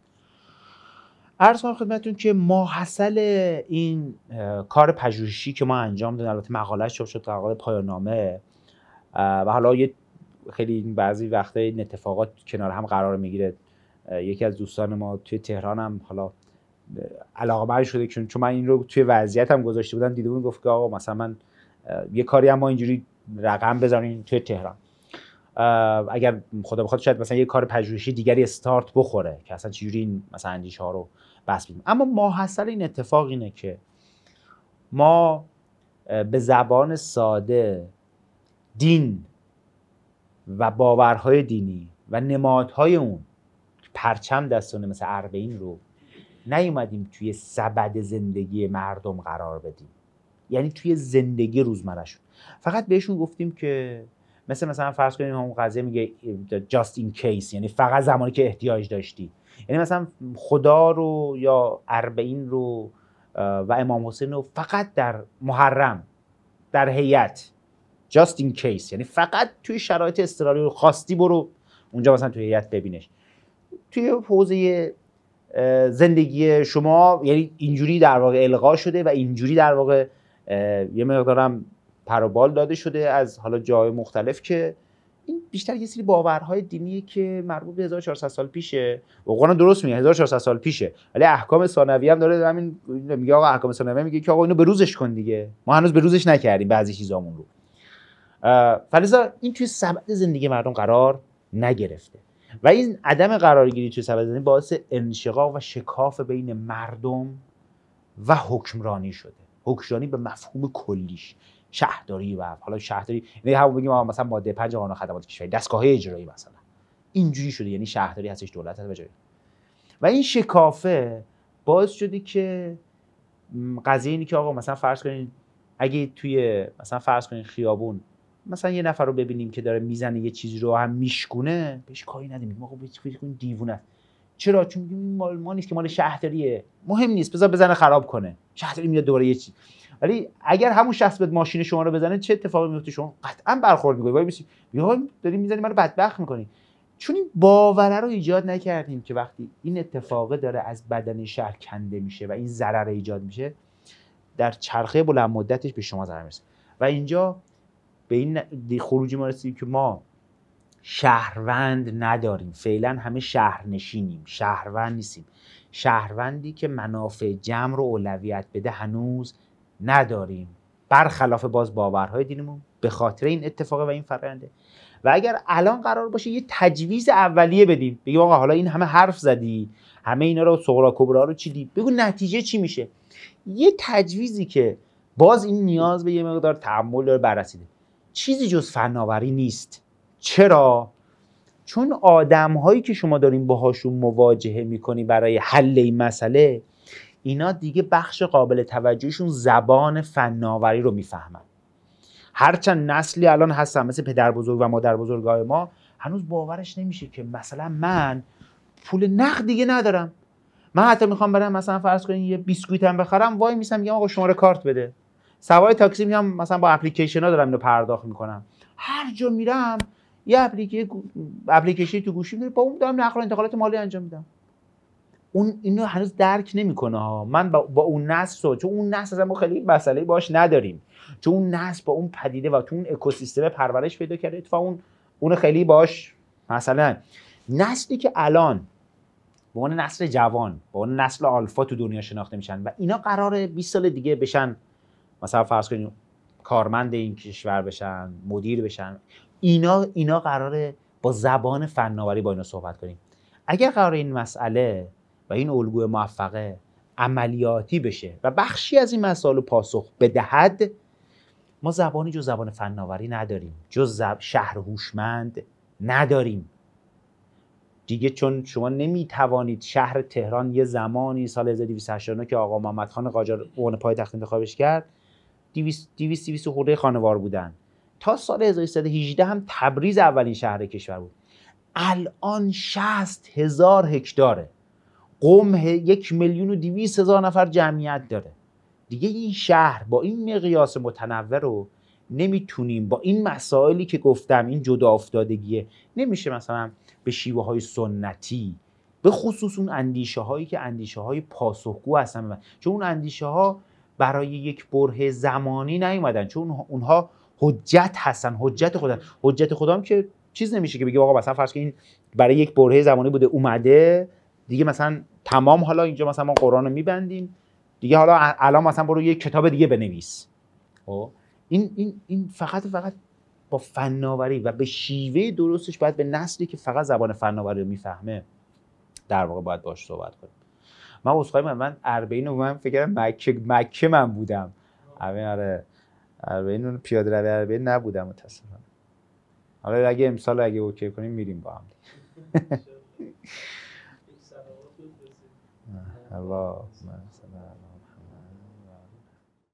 عرض کنم خدمتتون که ماحصل این کار پژوهشی که ما انجام دادیم، البته مقاله‌اش چاپ شد در قالب پایان نامه و حالا یه خیلی بعضی وقتا این اتفاقات کنار هم قرار میگیره. یکی از دوستان ما توی تهران هم حالا علاقه‌مند شده چون چون من این رو توی وضعیتم گذاشته بودم، دیده بود گفت که آقا مثلا من یه کاری هم ما اینجوری رقم بزنیم توی تهران، اگر خدا بخواد شاید مثلا یه کار پژوهشی دیگری استارت بخوره که اصلا چجوری این مثلا اندیشه ها رو بس بدیم. اما ماحصل این اتفاق اینه که ما به زبان ساده دین و باورهای دینی و نمادهای اون پرچم دستانه مثل اربعین رو نیومدیم توی سبد زندگی مردم قرار بدیم، یعنی توی زندگی روزمرهشون. فقط بهشون گفتیم که مثل مثلا فرض کنیم همون قضیه میگه just in case، یعنی فقط زمانی که احتیاج داشتی، یعنی مثلا خدا رو یا اربعین رو و امام حسین رو فقط در محرم در هیئت just in case، یعنی فقط توی شرایط اضطراری رو خواستی برو اونجا مثلا توی هیئت ببینش. توی حوزه زندگی شما یعنی اینجوری در واقع القا شده و اینجوری در واقع یه مقدارم پروبال داده شده از حالا جای مختلف که این بیشتر یه سری باورهای دینیه که مربوط به هزار و چهارصد سال پیشه. قرآن درست میگه هزار و چهارصد سال پیشه، ولی احکام ثانویه هم داره همین میگه آقا احکام ثانویه میگه که آقا اینو به روزش کن دیگه، ما هنوز به روزش نکردیم بعضی چیزامون رو. فلذا این توی سبد زندگی مردم قرار نگرفته و این عدم قرارگیری توی سبد زندگی باعث انشقاق و شکاف بین مردم و حکمرانی شده. حکمرانی به مفهوم کلیش، شهرداری و حالا شهرداری یعنی همون بگیم مثلا ماده پنج قانون خدمات کشوری دستگاه‌های اجرایی مثلا اینجوری شده، یعنی شهرداری هستش دولت هست بجای. و این شکافه باعث شده که قضیه اینی که آقا مثلا فرض کنین اگه توی مثلا فرض کنین خیابون مثلا یه نفر رو ببینیم که داره میزنه یه چیزی رو هم میشکونه، بهش کاری ندیم، میگیم آقا فکر کن دیوونه است. چرا؟ چون میگیم این مال ما نیست که، مال شهرداریه، مهم نیست، بذار بزنه خراب کنه، شهرداری میاد دوباره یه چیز. ولی اگر همون شخص به ماشین شما رو بزنه چه اتفاقی میفته؟ شما قطعا برخورد می‌کنید، وای میسی میگه داری میزنی منو بدبخت می‌کنی. چون این باور رو ایجاد نکردیم که وقتی این اتفاق داره از بدن شهر کنده میشه و این ضرر ایجاد میشه، در چرخه بلند مدتش به شما ضرر میرسه. و اینجا به این خروج ما رسیدیم که ما شهروند نداریم، فعلا همه شهرنشینیم، شهروند نیستیم. شهروندی که منافع جمع رو اولویت بده هنوز نداریم، برخلاف باز باورهای دینمون، به خاطر این اتفاق و این فرآینده. و اگر الان قرار باشه یه تجویز اولیه بدیم، بگیم آقا حالا این همه حرف زدی، همه اینا رو صغرا کبرا رو چیدی، بگو نتیجه چی میشه. یه تجویزی که باز این نیاز به یه مقدار تأمل داره، بررسی ده. چیزی جز فناوری نیست. چرا؟ چون آدم هایی که شما دارین باهاشون مواجهه میکنی برای حل این مسئله، اینا دیگه بخش قابل توجهشون زبان فناوری رو میفهمن. هرچند نسلی الان هستن مثل پدر بزرگ و مادر بزرگای ما، هنوز باورش نمیشه که مثلا من پول نقد دیگه ندارم، من حتی میخوام برم مثلا فرض کنین یه بیسکویت هم بخرم، وای میسم میگم آقا شماره کارت بده. سوار تاکسی میام مثلا با اپلیکیشن ها دارم اینو پرداخت میکنم. هر جا میرم یه اپلیکیشن اپلیکیشنی تو گوشیم داره، با اون دارم نقل و انتقالات مالی انجام میدم. اون اینو هنوز درک نمیکنه ها. من با, با اون نسل، چون اون نسل ما خیلی مسئله باش نداریم، چون اون نسل با اون پدیده و تو اون اکوسیستم پرورش پیدا کرده، اتفاقا اون اون خیلی باش مثلا نسلی که الان به عنوان نسل جوان، به عنوان نسل آلفا تو دنیا شناخته میشن و اینا قراره بیست سال دیگه بشن مثلا فرض کنیم کارمند این کشور بشن، مدیر بشن، اینا اینا قراره با زبان فناوری با اینا صحبت کنیم. اگر قراره این مسئله و این الگوی موفقه عملیاتی بشه و بخشی از این مسائل پاسخ بدهد، ما زبانی جز زبان فناوری نداریم، جز زب... شهر هوشمند نداریم دیگه. چون شما نمیتوانید شهر تهران یه زمانی سال هزار و دویست و هشتاد و نه که آقا محمد خان قاجار عنوان پایتخت انتخابش کرد، دویست دویست خورده خانوار بودن. تا سال هزار و سیصد و هجده هم تبریز اولین شهر کشور بود. الان شصت هزار هکتاره، قم یک میلیون و دویست هزار نفر جمعیت داره. دیگه این شهر با این مقیاس متنوع رو نمیتونیم با این مسائلی که گفتم، این جدا افتادگیه، نمیشه مثلا به شیوه های سنتی، به خصوص اون اندیشه هایی که اندیشه های پاسخگو هستن، چون اون اندیشه ها برای یک بره زمانی نیومدن، چون اونها حجت هستن، حجت خدا. حجت خدا هم که چیز نمیشه که بگی آقا مثلا فرض کن این برای یک بره زمانی بوده اومده دیگه مثلا تمام، حالا اینجا مثلا ما قرآن رو میبندیم دیگه، حالا الان مثلا برو یک کتاب دیگه بنویس. خب این این این فقط فقط با فناوری و به شیوه درستش باید به نسلی که فقط زبان فناوری رو میفهمه در واقع باید باهاش صحبت کنیم. من عذرخواهی من من اربعین رو من فکر کردم مکه مکه من بودم. همین آره اربعین رو پیاده روی اربعین نبودم متاسفانه. حالا اگه امسال اگه اوکی کنیم میریم با هم. الله